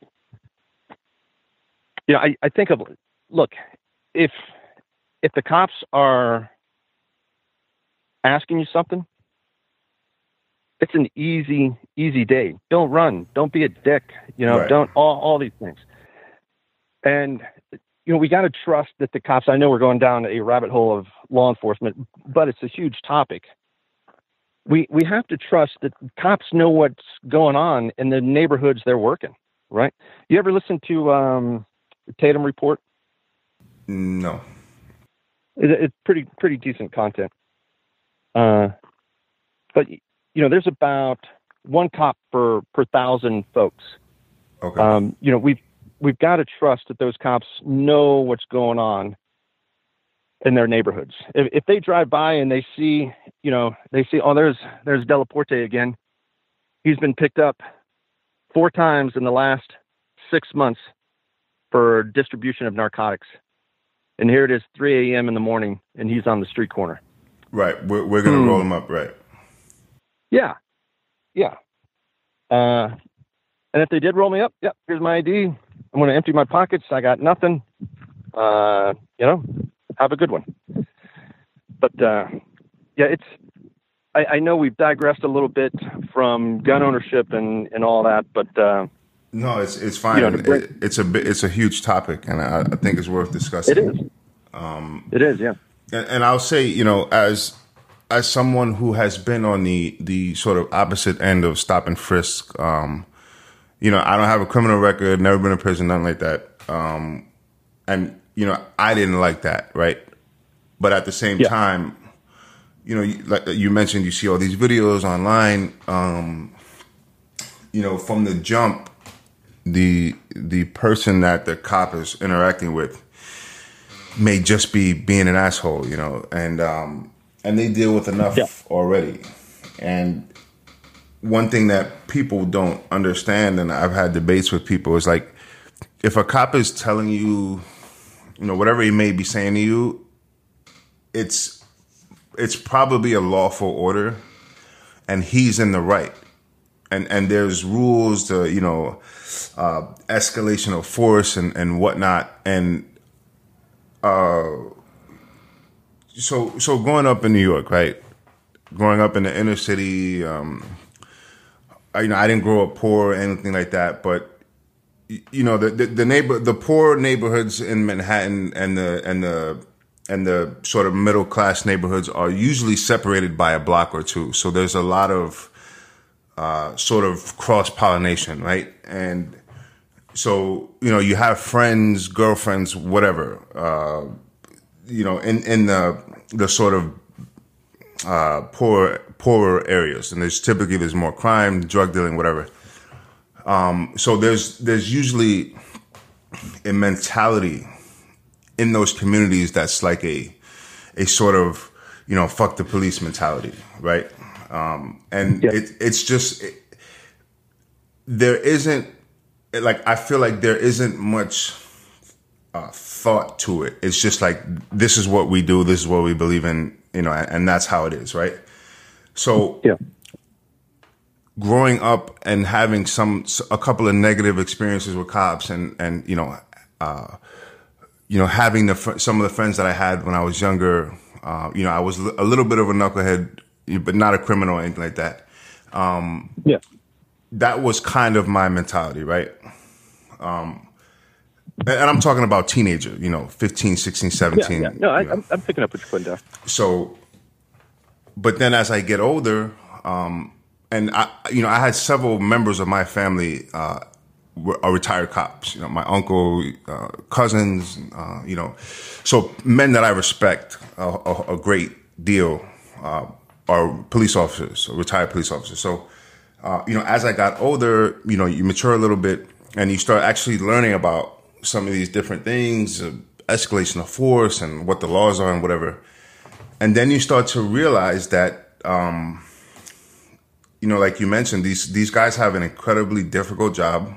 I think of, look, if the cops are asking you something, it's an easy day. Don't run. Don't be a dick. Don't all these things. And, we got to trust that the cops, I know we're going down a rabbit hole of law enforcement, but it's a huge topic. We have to trust that cops know what's going on in the neighborhoods they're working, right? You ever listen to Tatum Report? No. It's pretty decent content. But there's about one cop per 1,000 folks. Okay. We've got to trust that those cops know what's going on in their neighborhoods. If they drive by and they see, oh, there's Delaporte again. He's been picked up 4 times in the last 6 months for distribution of narcotics. And here it is, 3 a.m. in the morning, and he's on the street corner. Right. We're going to roll him up, right? Yeah. And if they did roll me up, here's my ID. I'm going to empty my pockets. I got nothing. Have a good one. But I know we've digressed a little bit from gun ownership and all that, but no, it's fine. It's a huge topic, and I think it's worth discussing. It is. It is, yeah. And I'll say, as someone who has been on the sort of opposite end of stop and frisk, I don't have a criminal record, never been in prison, nothing like that. And I didn't like that, right? But at the same time, like you mentioned, you see all these videos online. From the jump, the person that the cop is interacting with may just be being an asshole, and and they deal with enough already. And one thing that people don't understand, and I've had debates with people, is like, if a cop is telling you, whatever he may be saying to you, it's probably a lawful order, and he's in the right. And there's rules to, escalation of force and whatnot. And so growing up in New York, right? Growing up in the inner city, I didn't grow up poor or anything like that, but the poor neighborhoods in Manhattan and the sort of middle class neighborhoods are usually separated by a block or two. So there's a lot of sort of cross pollination, right? And so you have friends, girlfriends, whatever, in the sort of poorer areas, and there's more crime, drug dealing, whatever. So there's usually a mentality in those communities that's like a sort of fuck the police mentality, right? It's just there isn't, like, I feel like there isn't much thought to it. It's just like, this is what we do, this is what we believe in, and that's how it is, right? So growing up and having a couple of negative experiences with cops, and having some of the friends that I had when I was younger, I was a little bit of a knucklehead, but not a criminal or anything like that. That was kind of my mentality, right? And I'm talking about teenager, 15, 16, 17. Yeah. No, I'm picking up what you're putting down. So, but then as I get older, and I had several members of my family are retired cops. My uncle, cousins, so men that I respect a great deal are police officers, retired police officers. So, as I got older, you mature a little bit, and you start actually learning about some of these different things, escalation of force and what the laws are and whatever. And then you start to realize that, like you mentioned, these guys have an incredibly difficult job.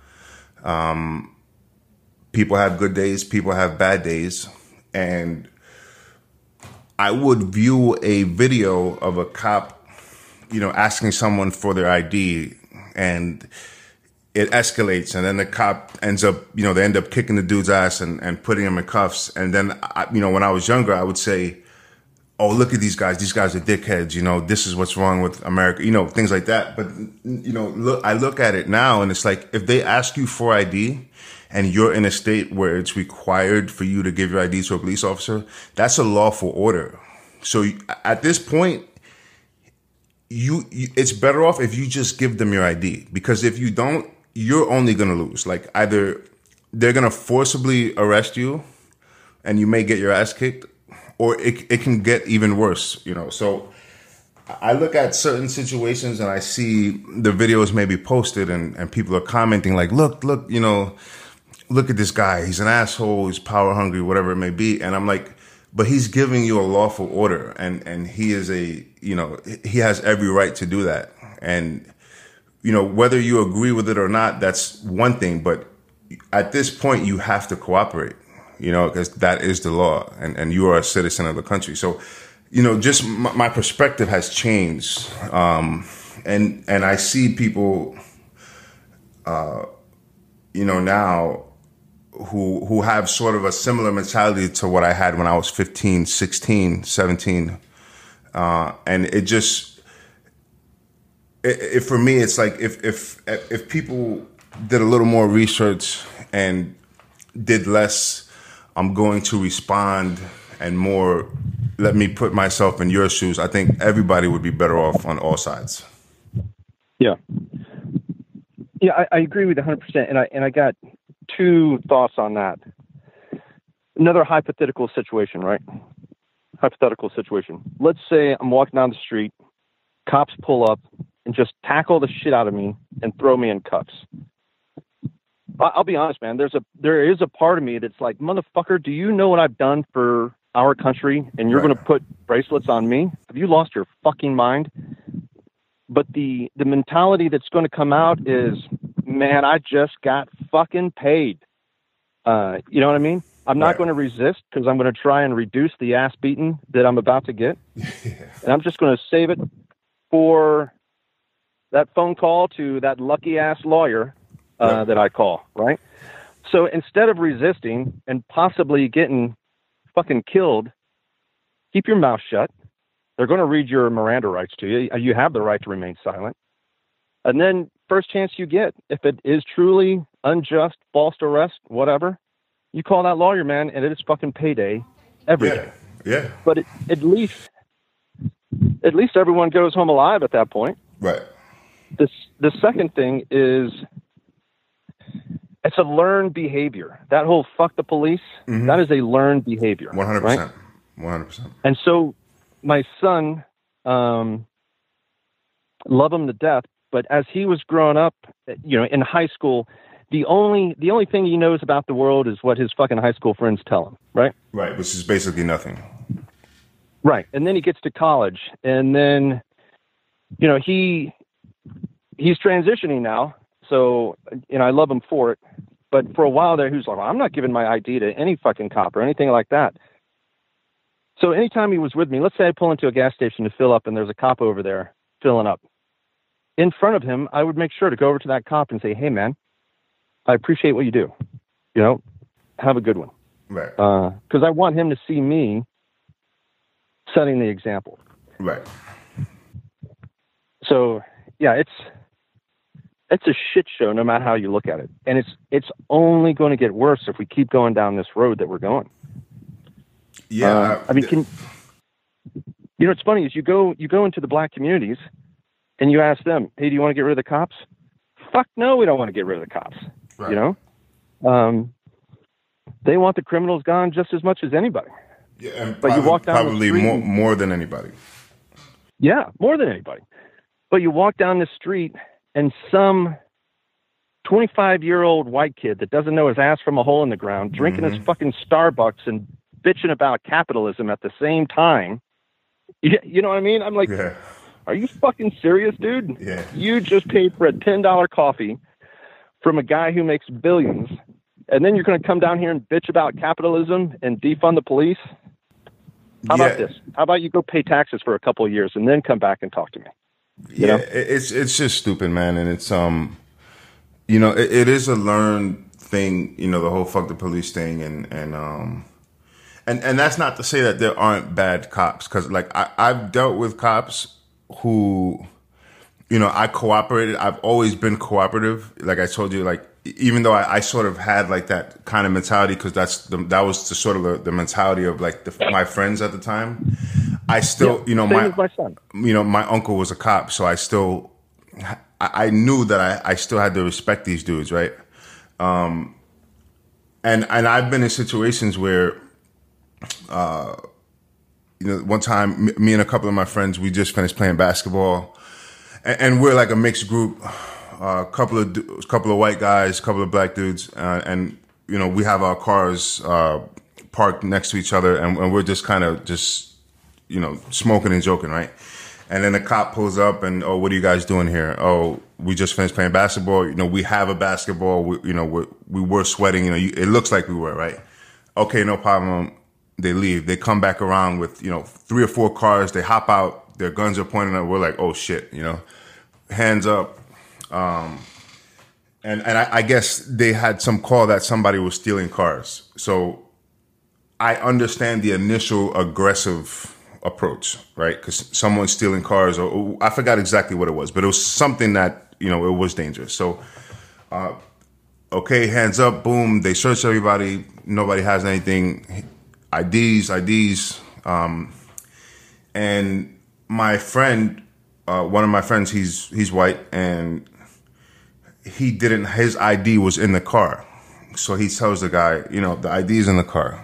People have good days, people have bad days. And I would view a video of a cop, asking someone for their ID, and it escalates, and then the cop ends up, they end up kicking the dude's ass and putting him in cuffs. And then, when I was younger, I would say, oh, look at these guys. These guys are dickheads. This is what's wrong with America, things like that. But, I look at it now, and it's like, if they ask you for ID and you're in a state where it's required for you to give your ID to a police officer, that's a lawful order. So at this point, it's better off if you just give them your ID, because if you don't, you're only going to lose. Like, either they're going to forcibly arrest you and you may get your ass kicked, or it can get even worse, So I look at certain situations and I see the videos maybe posted and people are commenting like, look, look at this guy. He's an asshole. He's power hungry, whatever it may be. And I'm like, but he's giving you a lawful order, and he is he has every right to do that. And, whether you agree with it or not, that's one thing. But at this point, you have to cooperate, because that is the law, and you are a citizen of the country. So, just my perspective has changed. And I see people, now who have sort of a similar mentality to what I had when I was 15, 16, 17. And it just, for me, it's like if people did a little more research and did less, I'm going to respond, and more, let me put myself in your shoes, I think everybody would be better off on all sides. Yeah. Yeah, I agree with 100%. And I got two thoughts on that. Another hypothetical situation, right? Hypothetical situation. Let's say I'm walking down the street, cops pull up and just tackle the shit out of me and throw me in cuffs. I'll be honest, man. There is a part of me that's like, motherfucker, do you know what I've done for our country and you're going to put bracelets on me? Have you lost your fucking mind? But the mentality that's going to come out is, man, I just got fucking paid. You know what I mean? I'm not going to resist because I'm going to try and reduce the ass beating that I'm about to get. And I'm just going to save it for that phone call to that lucky ass lawyer that I call, right? So instead of resisting and possibly getting fucking killed, keep your mouth shut. They're going to read your Miranda rights to you. You have the right to remain silent. And then first chance you get, if it is truly unjust, false arrest, whatever, you call that lawyer, man, and it is fucking payday every day. Yeah. But at least everyone goes home alive at that point. Right. The second thing is, it's a learned behavior. That whole fuck the police, that is a learned behavior. 100%. Right? 100%. And so my son, love him to death, but as he was growing up, in high school, the only thing he knows about the world is what his fucking high school friends tell him, right? Right, which is basically nothing. Right. And then he gets to college, and then, he's transitioning now. So, I love him for it. But for a while there, he was like, well, I'm not giving my ID to any fucking cop or anything like that. So anytime he was with me, let's say I pull into a gas station to fill up and there's a cop over there filling up. In front of him, I would make sure to go over to that cop and say, hey, man, I appreciate what you do. Have a good one. Right. Because I want him to see me setting the example. Right. So, yeah, it's a shit show no matter how you look at it. And it's only going to get worse if we keep going down this road that we're going. Yeah. What's funny is you go into the black communities and you ask them, hey, do you want to get rid of the cops? Fuck no, we don't want to get rid of the cops. Right. They want the criminals gone just as much as anybody. Yeah, and but you walk down probably the street more than anybody. Yeah, more than anybody. But you walk down the street and some 25-year-old white kid that doesn't know his ass from a hole in the ground, drinking his fucking Starbucks and bitching about capitalism at the same time. You know what I mean? I'm like, Are you fucking serious, dude? Yeah. You just paid for a $10 coffee from a guy who makes billions, and then you're going to come down here and bitch about capitalism and defund the police? How about this? How about you go pay taxes for a couple of years and then come back and talk to me? You know? It's just stupid, man. And it's, it is a learned thing, the whole fuck the police thing. And that's not to say that there aren't bad cops. Cause like I've dealt with cops who, I cooperated. I've always been cooperative. Like I told you, like, even though I sort of had like that kind of mentality, because that was the sort of the mentality of like my friends at the time. I still, my son. My uncle was a cop, so I knew that I still had to respect these dudes, right? And I've been in situations where, one time me and a couple of my friends, we just finished playing basketball, and we're like a mixed group. A couple of white guys, a couple of black dudes, and we have our cars parked next to each other, and we're just kind of smoking and joking, right? And then the cop pulls up, and what are you guys doing here? Oh, we just finished playing basketball. We have a basketball. We were sweating. It looks like we were, right? Okay, no problem. They leave. They come back around with 3 or 4 cars. They hop out. Their guns are pointing at. We're like, oh shit, hands up. And I guess they had some call that somebody was stealing cars. So I understand the initial aggressive approach, right? Because someone's stealing cars, or I forgot exactly what it was, but it was something that, it was dangerous. So, okay, hands up, boom, they search everybody. Nobody has anything. IDs. And my friend, one of my friends, he's white, and his ID was in the car. So he tells the guy, the ID is in the car.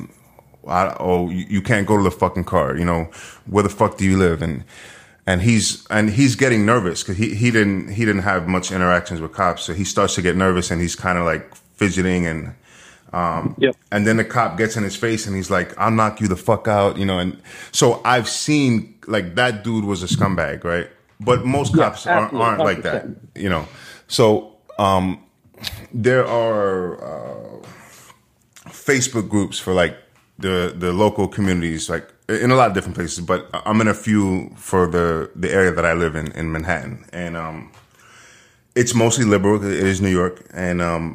You can't go to the fucking car. Where the fuck do you live? And he's getting nervous because he didn't have much interactions with cops. So he starts to get nervous, and he's kind of like fidgeting, and Yep. And then the cop gets in his face and he's like, "I'll knock you the fuck out," And so I've seen like that dude was a scumbag, right? But most cops aren't like that, So there are Facebook groups for like the local communities, like in a lot of different places. But I'm in a few for the area that I live in Manhattan, and it's mostly liberal. It is New York, and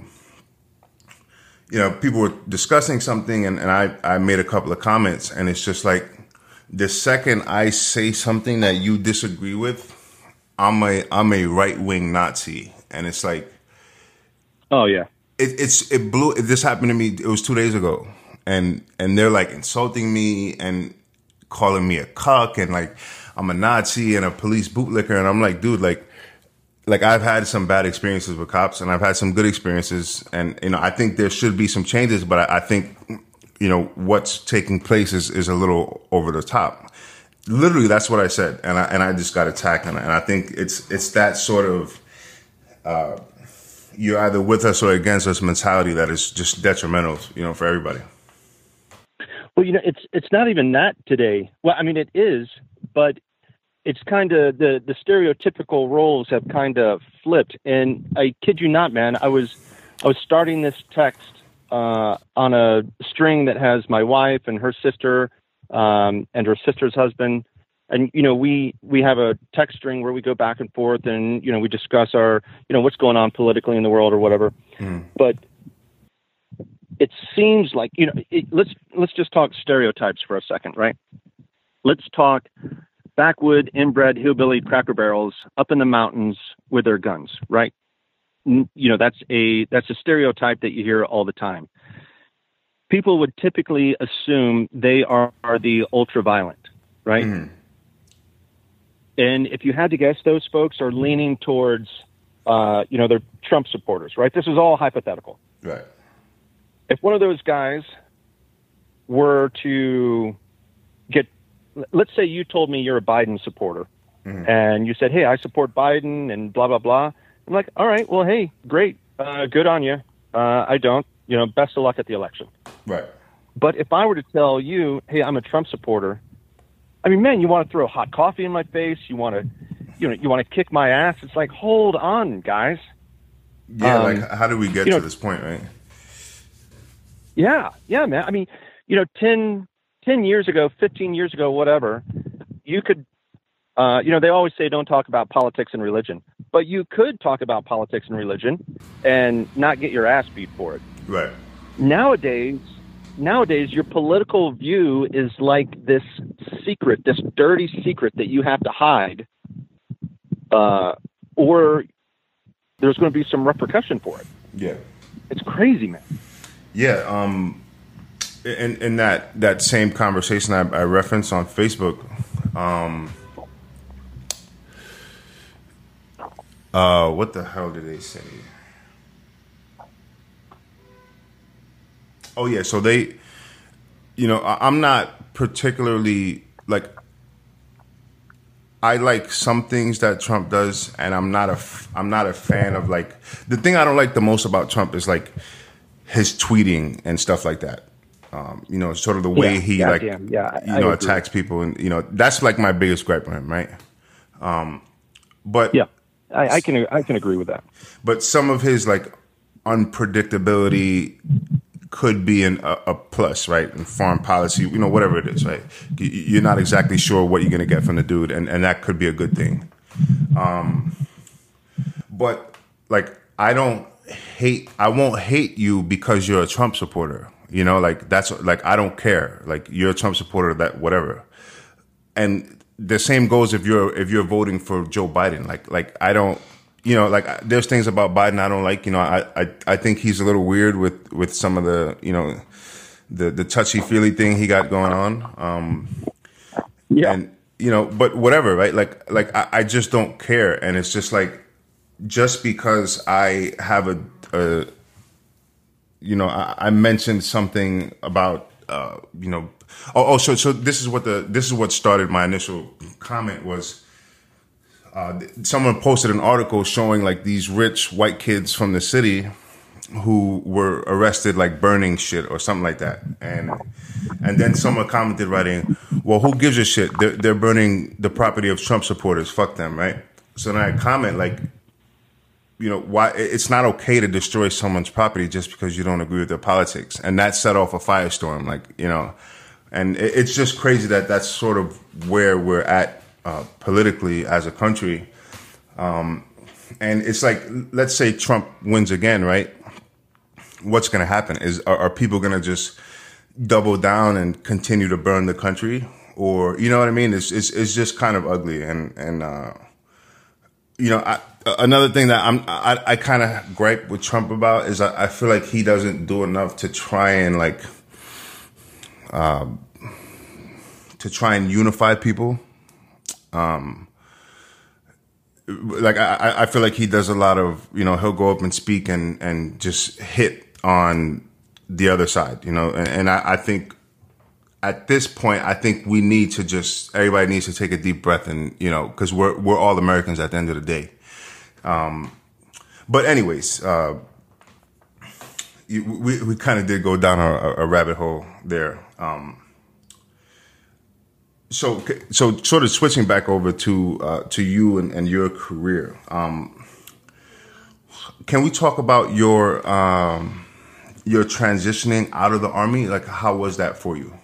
people were discussing something, and I made a couple of comments, and it's just like the second I say something that you disagree with, I'm a right wing Nazi, and it's like, oh yeah, it blew. This happened to me. It was 2 days ago, and they're like insulting me and calling me a cuck, and like I'm a Nazi and a police bootlicker, and I'm like, dude, like I've had some bad experiences with cops, and I've had some good experiences, and I think there should be some changes, but I think what's taking place is a little over the top. Literally, that's what I said, and I just got attacked, and I think it's that sort of you're either with us or against us mentality that is just detrimental, for everybody. Well, it's not even that today. Well, I mean, it is, but it's kind of the stereotypical roles have kind of flipped. And I kid you not, man, I was starting this text on a string that has my wife and her sister and her sister's husband. And, we have a text string where we go back and forth and, we discuss our, what's going on politically in the world or whatever. But it seems like, let's just talk stereotypes for a second, right? Let's talk backwood, inbred, hillbilly Cracker Barrels up in the mountains with their guns, right? That's a stereotype that you hear all the time. People would typically assume they are the ultra-violent, right? Mm-hmm. And if you had to guess, those folks are leaning towards, they're Trump supporters, right? This is all hypothetical. Right. If one of those guys were to let's say you told me you're a Biden supporter, mm-hmm. and you said, "Hey, I support Biden," and blah, blah, blah. I'm like, all right, well, hey, great. Good on you. I don't, best of luck at the election. Right. But if I were to tell you, hey, I'm a Trump supporter, I mean, man, you want to throw hot coffee in my face. You want to kick my ass. It's like, hold on, guys. Yeah. Like, how do we get to this point, right? Yeah, man. I mean, 10 years ago, 15 years ago, whatever, you could, they always say don't talk about politics and religion, but you could talk about politics and religion and not get your ass beat for it. Right. Nowadays, your political view is like this secret, this dirty secret that you have to hide, or there's going to be some repercussion for it. Yeah. It's crazy, man. Yeah. In that same conversation I referenced on Facebook, what the hell did they say? Oh yeah, so they, I'm not particularly like, I like some things that Trump does, and I'm not a fan of like, the thing I don't like the most about Trump is like his tweeting and stuff like that. Sort of the way he attacks people, and that's like my biggest gripe with him, right? But yeah, I can agree with that. But some of his like unpredictability could be a plus, right? In foreign policy, whatever it is, right? You're not exactly sure what you're gonna get from the dude, and that could be a good thing. But like, I won't hate you because you're a Trump supporter. Like that's like, I don't care. Like, you're a Trump supporter, that whatever. And the same goes if you're voting for Joe Biden. Like I don't, like there's things about Biden I don't like. I think he's a little weird with some of the, the touchy feely thing he got going on. Yeah. And but whatever, right? Like I just don't care. And it's just like, just because I have I mentioned something about, so this is what started my initial comment was, someone posted an article showing like these rich white kids from the city, who were arrested like burning shit or something like that, and then someone commented writing, well, who gives a shit? They're burning the property of Trump supporters. Fuck them, right? So then I comment like, why it's not okay to destroy someone's property just because you don't agree with their politics, and that set off a firestorm, and it's just crazy that that's sort of where we're at politically as a country. And it's like, let's say Trump wins again, right? What's going to happen? Are people going to just double down and continue to burn the country? Or, you know what I mean? It's just kind of ugly. And another thing that I kind of gripe with Trump about is I feel like he doesn't do enough to try and unify people. I feel like he does a lot of, he'll go up and speak and just hit on the other side, and I think at this point, I think we need to everybody needs to take a deep breath and, because we're all Americans at the end of the day. But anyways, we kind of did go down a rabbit hole there. So sort of switching back over to you and your career. Can we talk about your transitioning out of the Army? Like, how was that for you?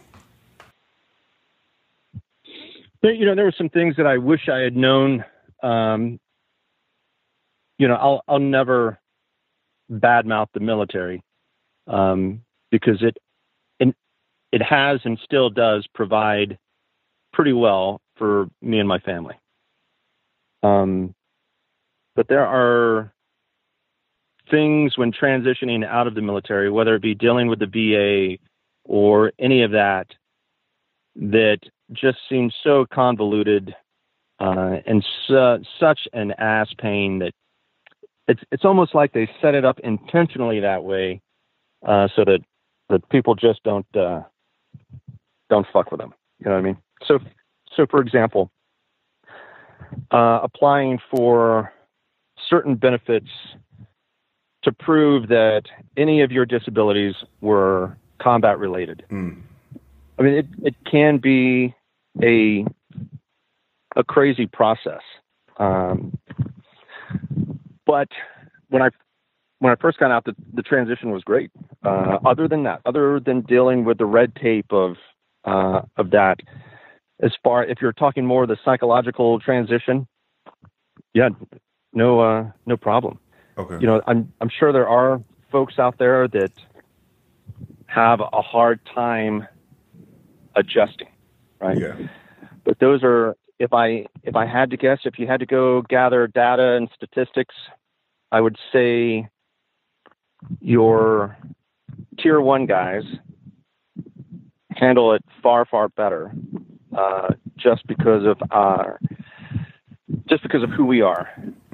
There were some things that I wish I had known. I'll never badmouth the military because it has and still does provide pretty well for me and my family. But there are things when transitioning out of the military, whether it be dealing with the VA or any of that just seems so convoluted and such an ass pain that it's almost like they set it up intentionally that way so that people just don't fuck with them. You know what I mean? So for example, applying for certain benefits to prove that any of your disabilities were combat related. I mean, it can be a crazy process. But when I first got out, the transition was great. Other than dealing with the red tape of that, if you're talking more of the psychological transition, yeah, no problem. Okay. I'm sure there are folks out there that have a hard time adjusting, right? Yeah. But those are, if I had to guess, if you had to go gather data and statistics, I would say your tier 1 guys handle it far, far better, just because of who we are.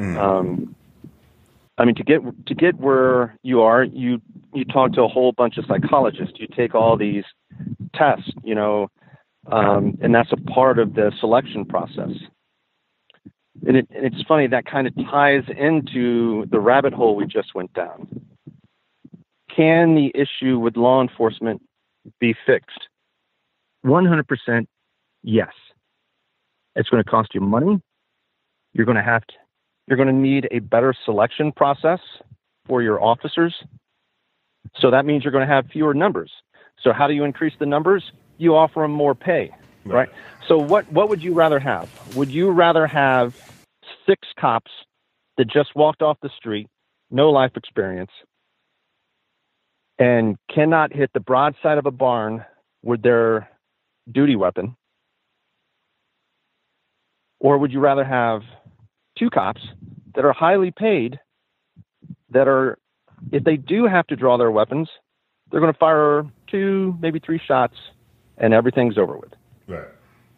I mean, to get where you are, you talk to a whole bunch of psychologists. You take all these tests, and that's a part of the selection process. And it's funny, that kind of ties into the rabbit hole we just went down. Can the issue with law enforcement be fixed? 100% yes. It's going to cost you money. You're going to need a better selection process for your officers. So that means you're going to have fewer numbers. So how do you increase the numbers? You offer them more pay, right? So what would you rather have? Would you rather have 6 cops that just walked off the street, no life experience, and cannot hit the broadside of a barn with their duty weapon? Or would you rather have 2 cops that are highly paid, that are, if they do have to draw their weapons, they're going to fire 2, maybe 3 shots, and everything's over with. Right.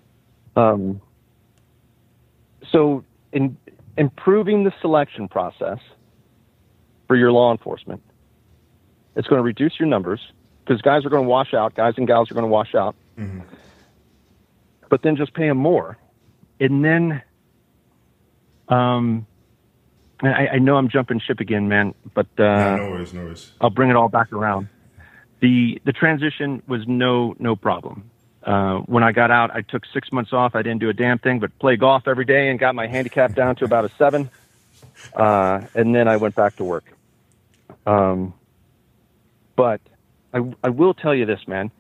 So in improving the selection process for your law enforcement, it's going to reduce your numbers because guys are going to wash out, guys and gals are going to wash out. Mm-hmm. But then just pay them more. And then I know I'm jumping ship again, man, but no worries. I'll bring it all back around. The transition was no problem. When I got out, I took 6 months off. I didn't do a damn thing but play golf every day and got my handicap down to about a 7. And then I went back to work. But I will tell you this, man.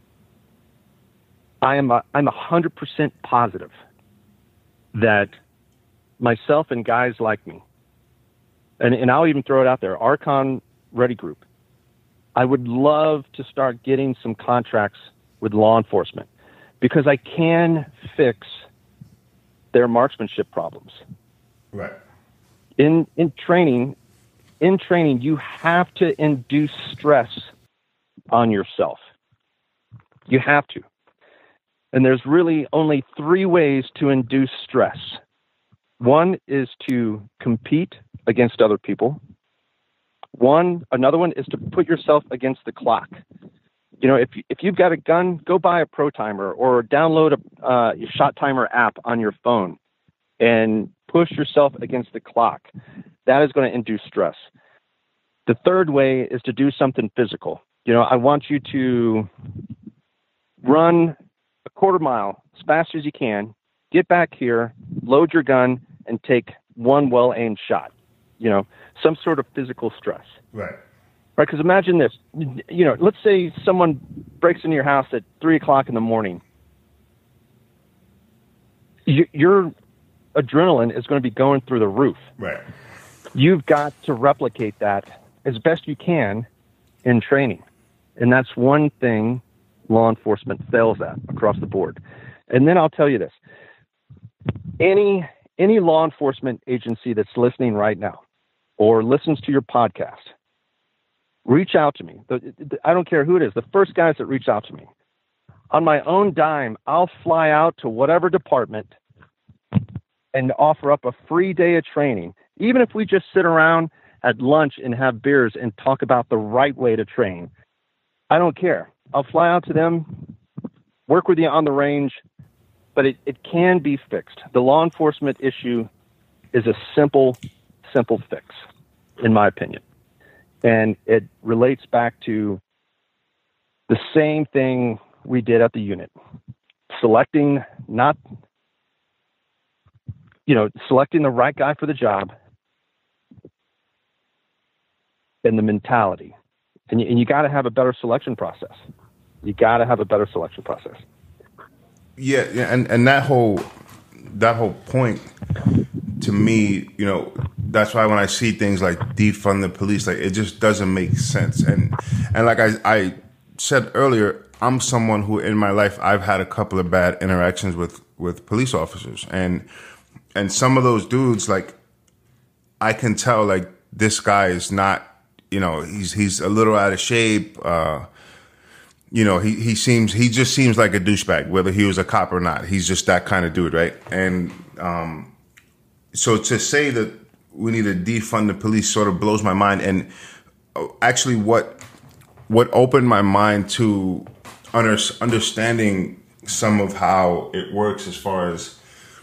I'm 100% positive that myself and guys like me, and I'll even throw it out there, Archon Ready Group, I would love to start getting some contracts with law enforcement because I can fix their marksmanship problems. Right. In training, you have to induce stress on yourself. You have to. And there's really only 3 ways to induce stress. One is to compete against other people. Another one is to put yourself against the clock. You know, if you've got a gun, go buy a Pro Timer or download a Shot Timer app on your phone and push yourself against the clock. That is going to induce stress. The third way is to do something physical. You know, I want you to run a quarter mile as fast as you can, get back here, load your gun, and take one well-aimed shot. You know, some sort of physical stress. Right. Right, because imagine this. You know, let's say someone breaks into your house at 3 o'clock in the morning. Your adrenaline is going to be going through the roof. Right. You've got to replicate that as best you can in training. And that's one thing law enforcement fails at across the board. And then I'll tell you this. Any law enforcement agency that's listening right now or listens to your podcast, reach out to me. I don't care who it is. The first guys that reach out to me, on my own dime, I'll fly out to whatever department and offer up a free day of training. Even if we just sit around at lunch and have beers and talk about the right way to train, I don't care. I'll fly out to them, work with you on the range, but it can be fixed. The law enforcement issue is a simple fix, in my opinion. And it relates back to the same thing we did at the unit. Selecting the right guy for the job and the mentality. And you got to have a better selection process. Yeah, and that whole point, to me, you know, that's why when I see things like defund the police, like, it just doesn't make sense. And like I said earlier, I'm someone who in my life I've had a couple of bad interactions with police officers, and some of those dudes, like, I can tell, like, this guy is not, you know, he's a little out of shape. You know, he just seems like a douchebag, whether he was a cop or not. He's just that kind of dude, right? And so to say that we need to defund the police sort of blows my mind. And actually, what opened my mind to understanding some of how it works, as far as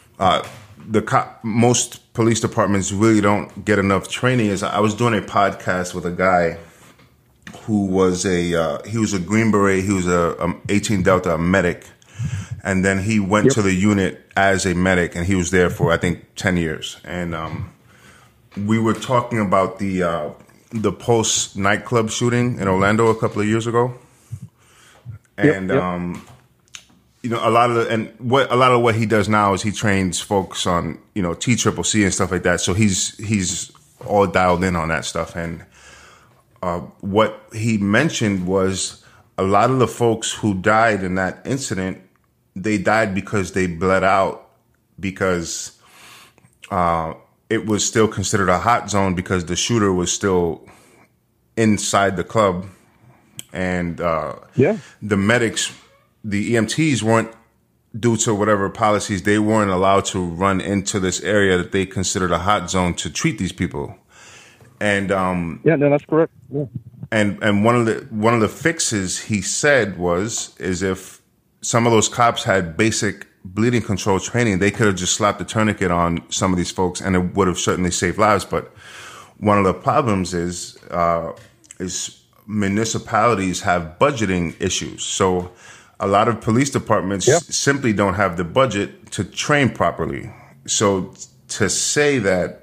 most police departments really don't get enough training, is I was doing a podcast with a guy who was he was a Green Beret, he was a 18 Delta medic, and then he went to the unit as a medic, and he was there for, I think, 10 years. And we were talking about the Pulse nightclub shooting in Orlando a couple of years ago, and you know, a lot of what he does now is he trains folks on, you know, TCCC and stuff like that. So he's all dialed in on that stuff. And what he mentioned was a lot of the folks who died in that incident, they died because they bled out, because it was still considered a hot zone because the shooter was still inside the club. And the medics, the EMTs weren't, due to whatever policies, they weren't allowed to run into this area that they considered a hot zone to treat these people. And that's correct. Yeah. And one of the fixes he said is if some of those cops had basic bleeding control training, they could have just slapped a tourniquet on some of these folks, and it would have certainly saved lives. But one of the problems is municipalities have budgeting issues. So a lot of police departments simply don't have the budget to train properly. So to say that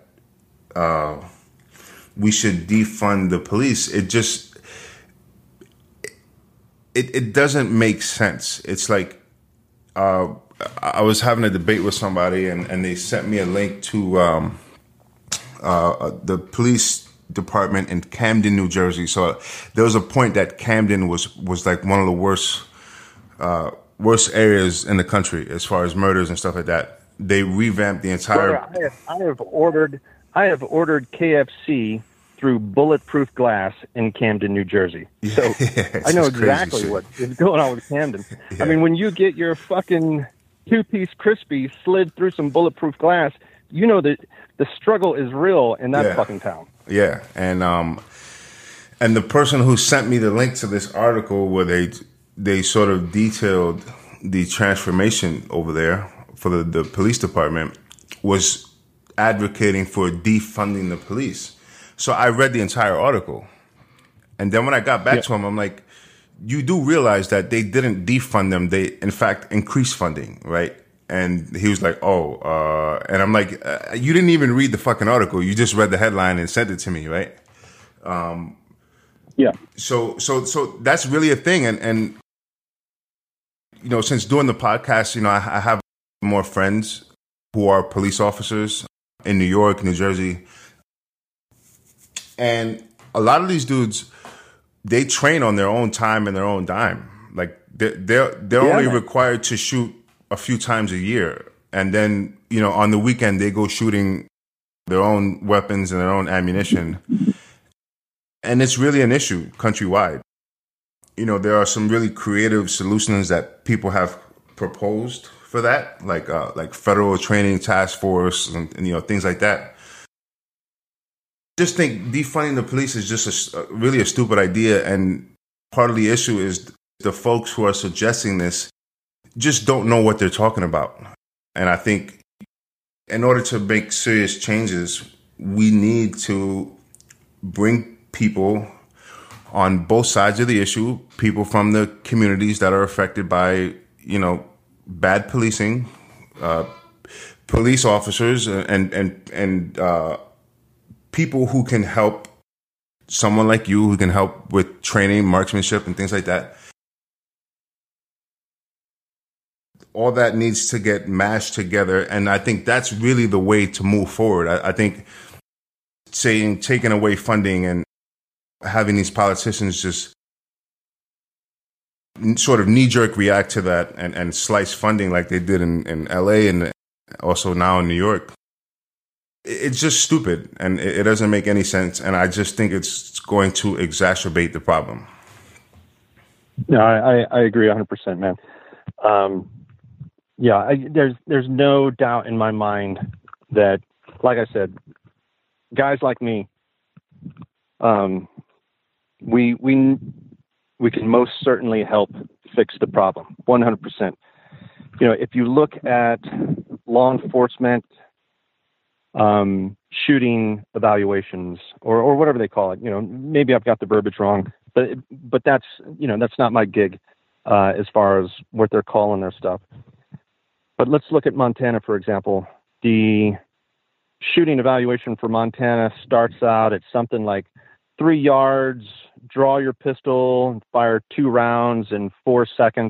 we should defund the police, it doesn't make sense. It's like I was having a debate with somebody, and they sent me a link to the police department in Camden, New Jersey. So there was a point that Camden was like one of the worst areas in the country as far as murders and stuff like that. They revamped the entire. I have ordered KFC through Bulletproof Glass in Camden, New Jersey. So I know exactly what is going on with Camden. Yeah. I mean, when you get your fucking 2-piece crispy slid through some Bulletproof Glass, you know that the struggle is real in that fucking town. Yeah, and the person who sent me the link to this article where they sort of detailed the transformation over there for the police department was advocating for defunding the police. So I read the entire article, and then when I got back to him, I'm like, you do realize that they didn't defund them; they in fact increased funding, right? And he was like, and I'm like, you didn't even read the fucking article. You just read the headline and sent it to me, right? So that's really a thing. And, you know, since doing the podcast, you know, I have more friends who are police officers in New York, New Jersey. And a lot of these dudes, they train on their own time and their own dime. Like they're only required to shoot a few times a year, and then, you know, on the weekend they go shooting their own weapons and their own ammunition, and it's really an issue countrywide. You know, there are some really creative solutions that people have proposed for that, like federal training task force and you know, things like that. Just think defunding the police is just really a stupid idea, and part of the issue is the folks who are suggesting this just don't know what they're talking about. And I think in order to make serious changes, we need to bring people on both sides of the issue, people from the communities that are affected by, you know, bad policing, police officers, and people who can help, someone like you who can help with training, marksmanship, and things like that. All that needs to get mashed together, and I think that's really the way to move forward. I think taking away funding and having these politicians just sort of knee-jerk react to that and slice funding like they did in LA and also now in New York, it's just stupid, and it doesn't make any sense, and I just think it's going to exacerbate the problem. No, I agree 100%, man. There's no doubt in my mind that, like I said, guys like me, we can most certainly help fix the problem, 100%. You know, if you look at law enforcement shooting evaluations or whatever they call it, you know, maybe I've got the verbiage wrong, but that's, you know, that's not my gig as far as what they're calling their stuff. But let's look at Montana, for example. The shooting evaluation for Montana starts out at something like 3 yards, draw your pistol, and fire 2 rounds in 4 seconds.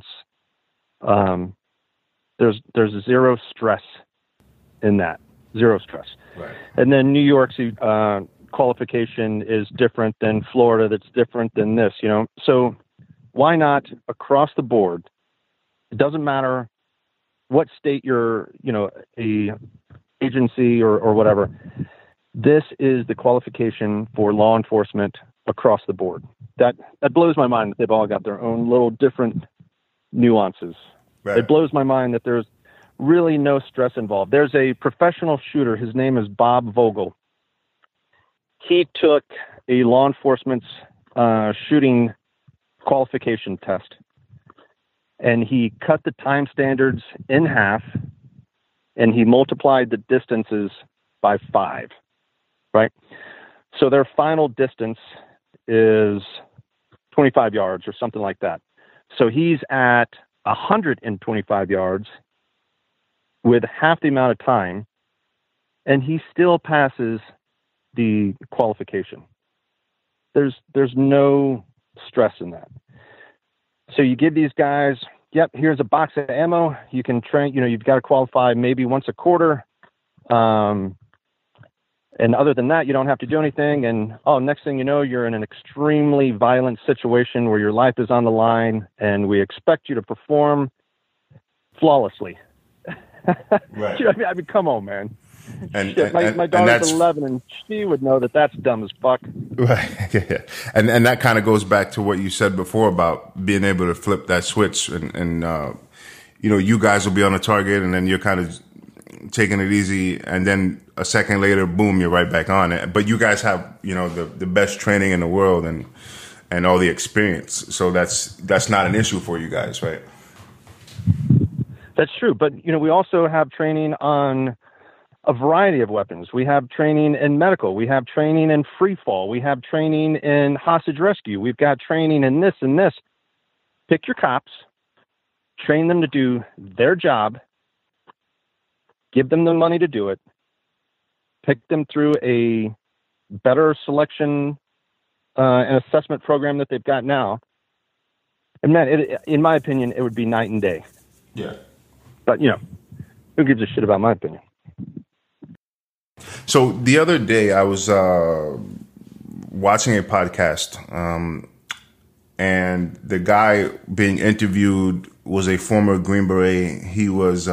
There's zero stress in that, zero stress. Right. And then New York's qualification is different than Florida, that's different than this, you know. So why not across the board? It doesn't matter what state you're, you know, a agency or whatever. This is the qualification for law enforcement across the board. That blows my mind that they've all got their own little different nuances. Right. It blows my mind that there's really no stress involved. There's a professional shooter. His name is Bob Vogel. He took a law enforcement's shooting qualification test. and he cut the time standards in half, and he multiplied the distances by 5, right? So their final distance is 25 yards or something like that. So he's at 125 yards with half the amount of time, and he still passes the qualification. There's no stress in that. So you give these guys, yep, here's a box of ammo. You can train, you've got to qualify maybe once a quarter. And other than that, you don't have to do anything. And, next thing you know, you're in an extremely violent situation where your life is on the line, and we expect you to perform flawlessly. Right. I mean, come on, man. And, Shit, my daughter's 11, and she would know that that's dumb as fuck. Right. Yeah. And that kind of goes back to what you said before about being able to flip that switch. And you guys will be on a target, and then you're kind of taking it easy, and then a second later, boom, you're right back on it. But you guys have, the best training in the world and all the experience. So that's not an issue for you guys, right? That's true. But, we also have training on a variety of weapons. We have training in medical. We have training in free fall. We have training in hostage rescue. We've got training in this and this. Pick your cops, train them to do their job, give them the money to do it, pick them through a better selection and assessment program that they've got now. And man, in my opinion, it would be night and day. Yeah. But, who gives a shit about my opinion? So the other day I was watching a podcast, and the guy being interviewed was a former Green Beret. He was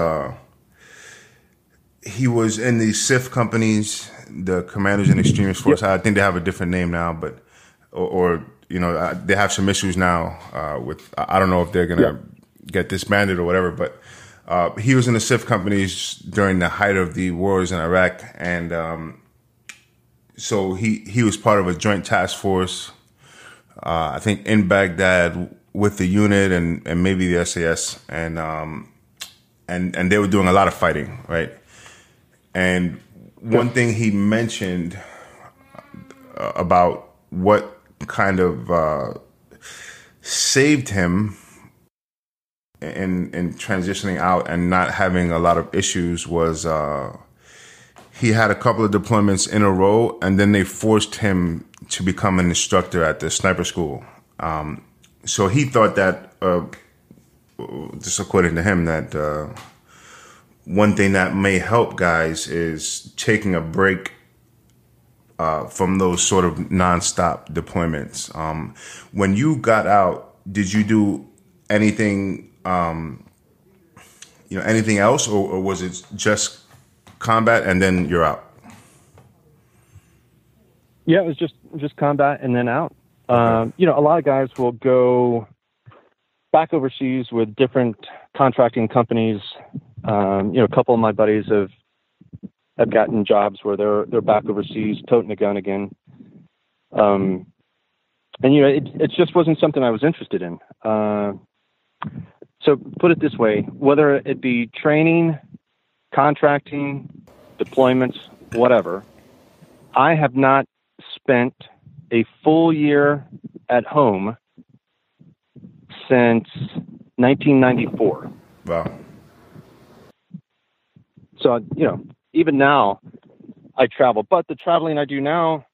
in the SIF companies, the Commanders and Extremist Force. Yep. I think they have a different name now, but they have some issues now with. I don't know if they're gonna get disbanded or whatever, but. He was in the SIF companies during the height of the wars in Iraq, and so he was part of a joint task force, I think in Baghdad with the unit and maybe the SAS, and they were doing a lot of fighting, right? And one thing he mentioned about what kind of saved him in transitioning out and not having a lot of issues was he had a couple of deployments in a row, and then they forced him to become an instructor at the sniper school. So he thought that, just according to him, that one thing that may help guys is taking a break from those sort of nonstop deployments. When you got out, did you do anything? Anything else, or was it just combat and then you're out? Yeah, it was just combat and then out. Okay. A lot of guys will go back overseas with different contracting companies. A couple of my buddies have gotten jobs where they're back overseas toting a gun again. And it just wasn't something I was interested in. So put it this way, whether it be training, contracting, deployments, whatever, I have not spent a full year at home since 1994. Wow. So, even now I travel, but the traveling I do now,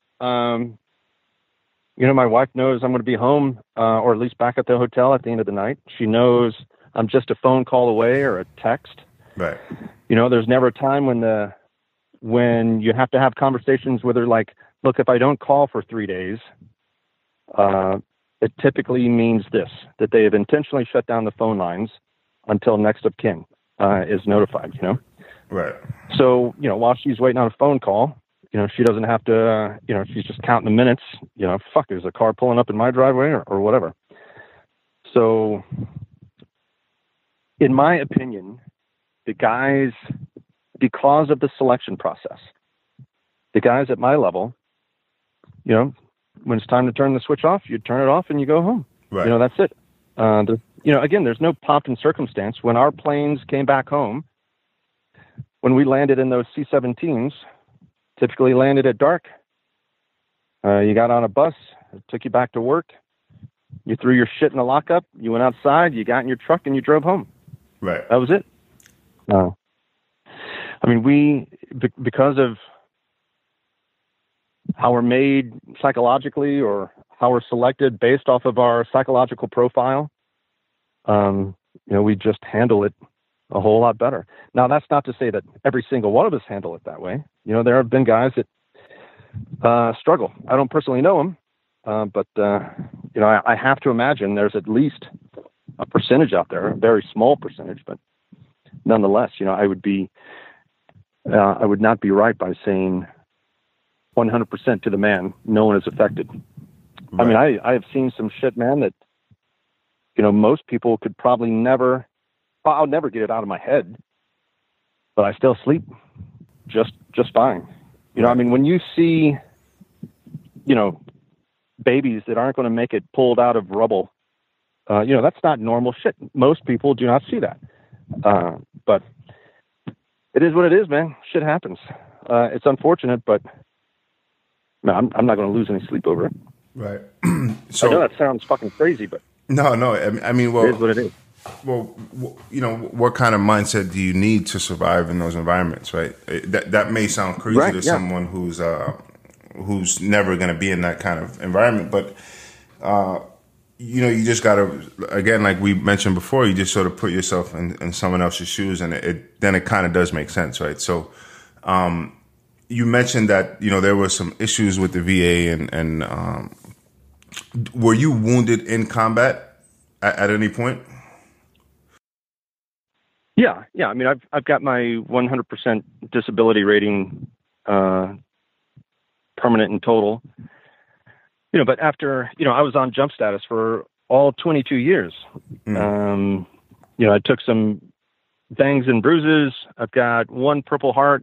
my wife knows I'm going to be home, or at least back at the hotel at the end of the night. She knows I'm just a phone call away or a text. Right. There's never a time when you have to have conversations with her like, look, if I don't call for 3 days, it typically means this, that they have intentionally shut down the phone lines until next of kin is notified, Right. So, while she's waiting on a phone call, she doesn't have to, she's just counting the minutes, there's a car pulling up in my driveway or whatever. So in my opinion, the guys, because of the selection process, the guys at my level, when it's time to turn the switch off, you turn it off and you go home. Right. That's it. again, there's no pomp and circumstance. When our planes came back home, when we landed in those C-17s, typically landed at dark. You got on a bus, it took you back to work. You threw your shit in the lockup. You went outside. You got in your truck and you drove home. Right. That was it. I mean, because of how we're made psychologically, or how we're selected based off of our psychological profile, we just handle it a whole lot better. Now, that's not to say that every single one of us handle it that way. There have been guys that struggle. I don't personally know them, but I have to imagine there's at least a percentage out there, a very small percentage, but nonetheless, I would not be right by saying 100% to the man, no one is affected. Right. I mean, I have seen some shit, man, that, most people could probably never, I'll never get it out of my head, but I still sleep just fine. I mean, when you see, babies that aren't going to make it pulled out of rubble, that's not normal shit. Most people do not see that. But it is what it is, man. Shit happens. It's unfortunate, but no, I'm not going to lose any sleep over it. Right. So I know that sounds fucking crazy, but no. I mean, well, it is what it is. Well, what kind of mindset do you need to survive in those environments, right? That may sound crazy to someone who's never going to be in that kind of environment, but you just got to, again, like we mentioned before, you just sort of put yourself in someone else's shoes, and then it kind of does make sense, right? So, you mentioned that there were some issues with the VA, and were you wounded in combat at any point? Yeah. I mean, I've got my 100% disability rating, permanent and total. But after I was on jump status for all 22 years. I took some bangs and bruises. I've got one Purple Heart.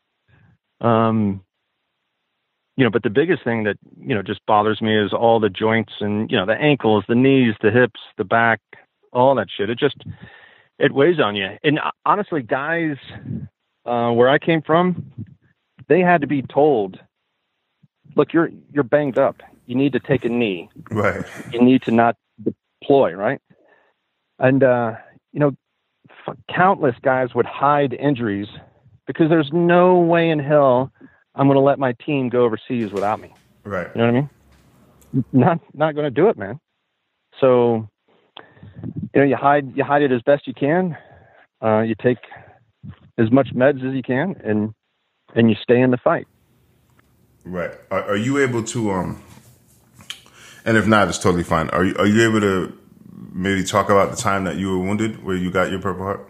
But the biggest thing that just bothers me is all the joints and the ankles, the knees, the hips, the back, all that shit. It weighs on you. And honestly, guys, where I came from, they had to be told, look, you're banged up. You need to take a knee. Right. You need to not deploy, right? And, countless guys would hide injuries because there's no way in hell I'm going to let my team go overseas without me. Right. You know what I mean? Not going to do it, man. So, you hide it as best you can. You take as much meds as you can, and you stay in the fight. Right. Are you able to, and if not, it's totally fine. Are you able to maybe talk about the time that you were wounded, where you got your Purple Heart?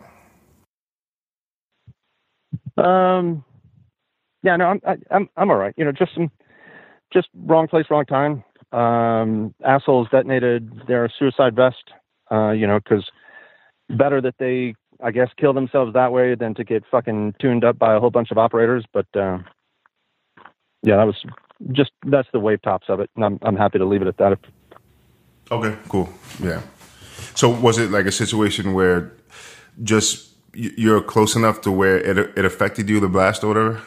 Yeah, no, I'm all right. Just wrong place, wrong time. Assholes detonated their suicide vest. Because better that they, I guess, kill themselves that way than to get fucking tuned up by a whole bunch of operators. But that's the wave tops of it, and I'm happy to leave it at that. Okay, cool. Yeah. So was it like a situation where just you're close enough to where it affected you, the blast or whatever?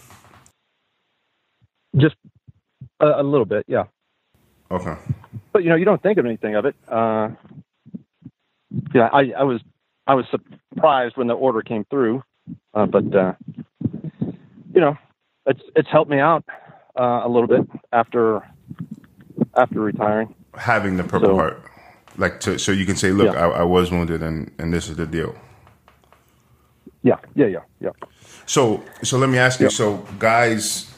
Just a little bit, yeah. Okay. But you don't think of anything of it. I was surprised when the order came through, but it's helped me out a little bit after retiring. Having the Purple Heart, so you can say, look, yeah. I was wounded, and this is the deal. Yeah. So let me ask you. So guys,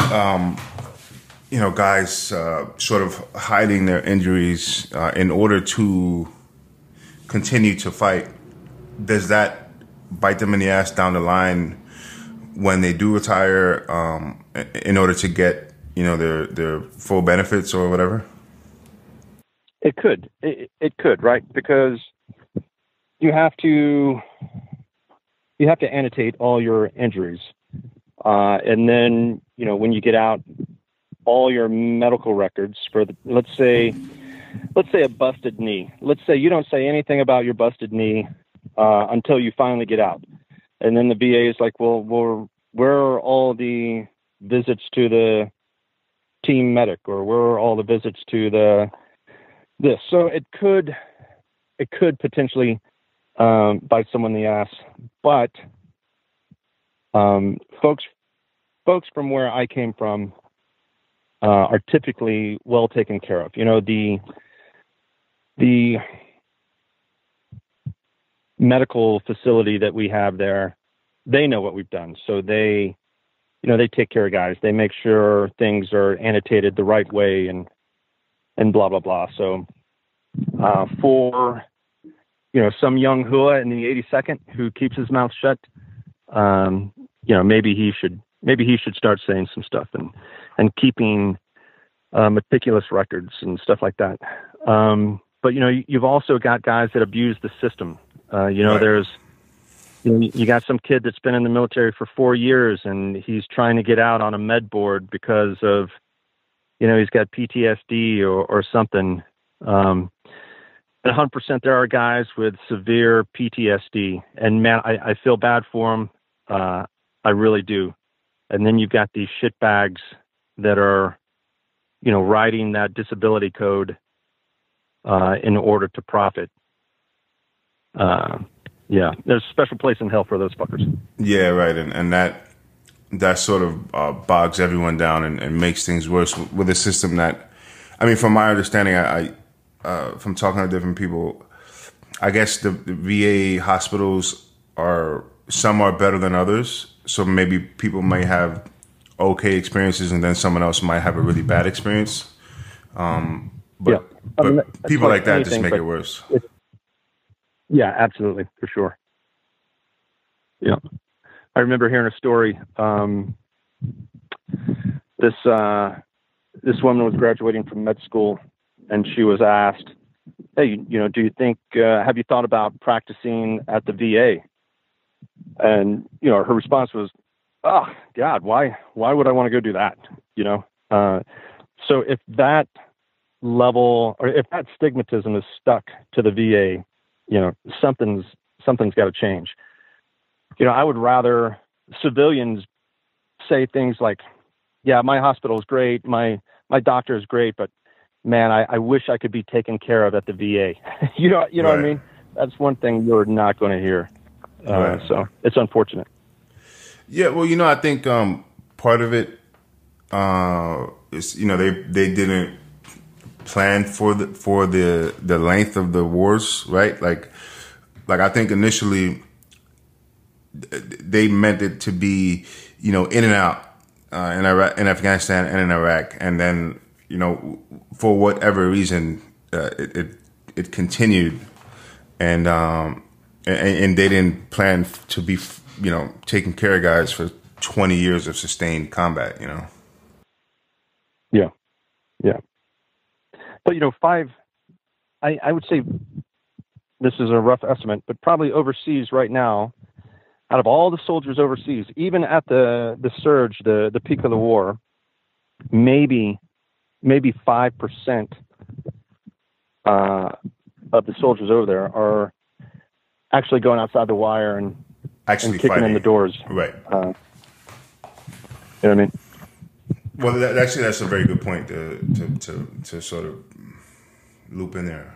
sort of hiding their injuries in order to continue to fight. Does that bite them in the ass down the line when they do retire, in order to get their full benefits or whatever? It could. It could, right? Because you have to annotate all your injuries, and then when you get out, all your medical records for let's say let's say a busted knee. Let's say you don't say anything about your busted knee until you finally get out. And then the VA is like, well, where are all the visits to the team medic, or where are all the visits to this? So it could potentially bite someone in the ass. But folks from where I came from are typically well taken care of. You know, the medical facility that we have there, they know what we've done. So they take care of guys. They make sure things are annotated the right way and blah, blah, blah. So for, some young hua in the 82nd who keeps his mouth shut, maybe he should start saying some stuff and keeping meticulous records and stuff like that. But you've also got guys that abuse the system. Right. There's, you got some kid that's been in the military for 4 years and he's trying to get out on a med board because of, he's got PTSD or something. 100% there are guys with severe PTSD, and man, I feel bad for them. I really do. And then you've got these shitbags that are, writing that disability code in order to profit. Yeah, there's a special place in hell for those fuckers. Yeah, right. And that sort of bogs everyone down and makes things worse with a system that, from my understanding, I from talking to different people, I guess the VA hospitals some are better than others. So maybe people might have okay experiences and then someone else might have a really bad experience. But people like that just make it worse. Yeah, absolutely, for sure. Yeah, I remember hearing a story. This woman was graduating from med school, and she was asked, "Hey, do you think? Have you thought about practicing at the VA?" And her response was, "Oh God, why would I want to go do that?" So if that level, or if that stigmatism is stuck to the VA, something's got to change. I would rather civilians say things like, "Yeah, my hospital is great, my doctor is great, but man, I wish I could be taken care of at the VA." You know right. What I mean? That's one thing you're not going to hear. Right. So it's unfortunate. Yeah, well, I think part of it is they didn't plan for the length of the wars, right? Like I think initially they meant it to be in and out in Iraq, in Afghanistan, and in Iraq, and then for whatever reason it continued, and they didn't plan to be taking care of guys for 20 years of sustained combat. Yeah. But I would say this is a rough estimate, but probably overseas right now, out of all the soldiers overseas, even at the surge, the peak of the war, maybe 5% of the soldiers over there are actually going outside the wire and kicking fighting in the doors. Right. You know what I mean? Well, that's a very good point to sort of loop in there.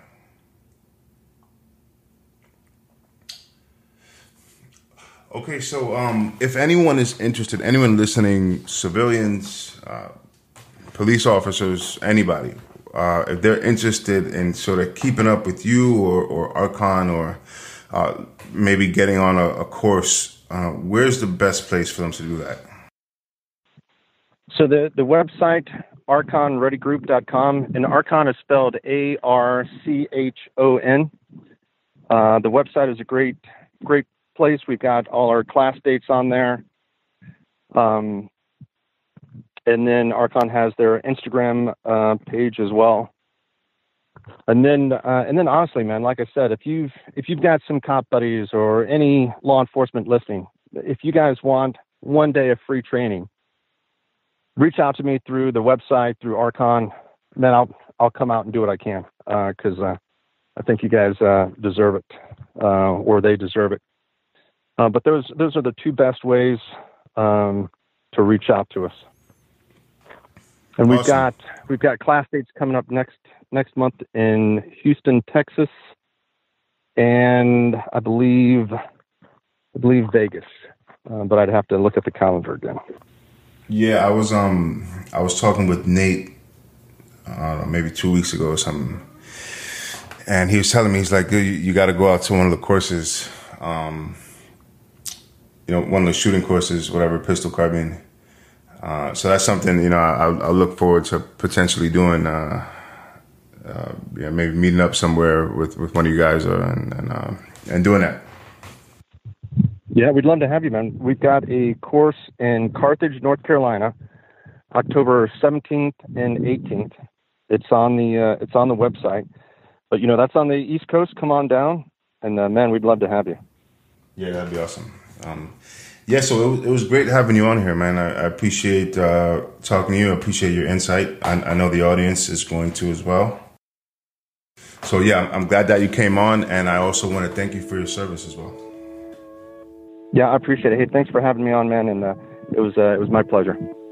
Okay, so if anyone is interested, anyone listening, civilians, police officers, anybody, if they're interested in sort of keeping up with you or Archon or maybe getting on a course, where's the best place for them to do that? So the website, archonreadygroup.com, and Archon is spelled Archon. The website is a great place. We've got all our class dates on there. And then Archon has their Instagram page as well. And then honestly, man, like I said, if you've got some cop buddies or any law enforcement listening, if you guys want one day of free training, reach out to me through the website, through Archon. Man, I'll come out and do what I can because I think you guys deserve it, or they deserve it. But those are the two best ways to reach out to us. And Awesome. we've got class dates coming up next month in Houston, Texas, and I believe Vegas. But I'd have to look at the calendar again. Yeah, I was talking with Nate maybe 2 weeks ago or something, and he was telling me, he's like, you got to go out to one of the courses, one of the shooting courses, whatever, pistol carbine. So that's something, I'll look forward to potentially doing. Maybe meeting up somewhere with one of you guys and doing that. Yeah, we'd love to have you, man. We've got a course in Carthage, North Carolina, October 17th and 18th. It's on the website, but that's on the East Coast. Come on down, and man, we'd love to have you. Yeah, that'd be awesome. So it was great having you on here, man. I appreciate talking to you. I appreciate your insight. I know the audience is going to as well. So yeah, I'm glad that you came on, and I also want to thank you for your service as well. Yeah, I appreciate it. Hey, thanks for having me on, man, and it was my pleasure.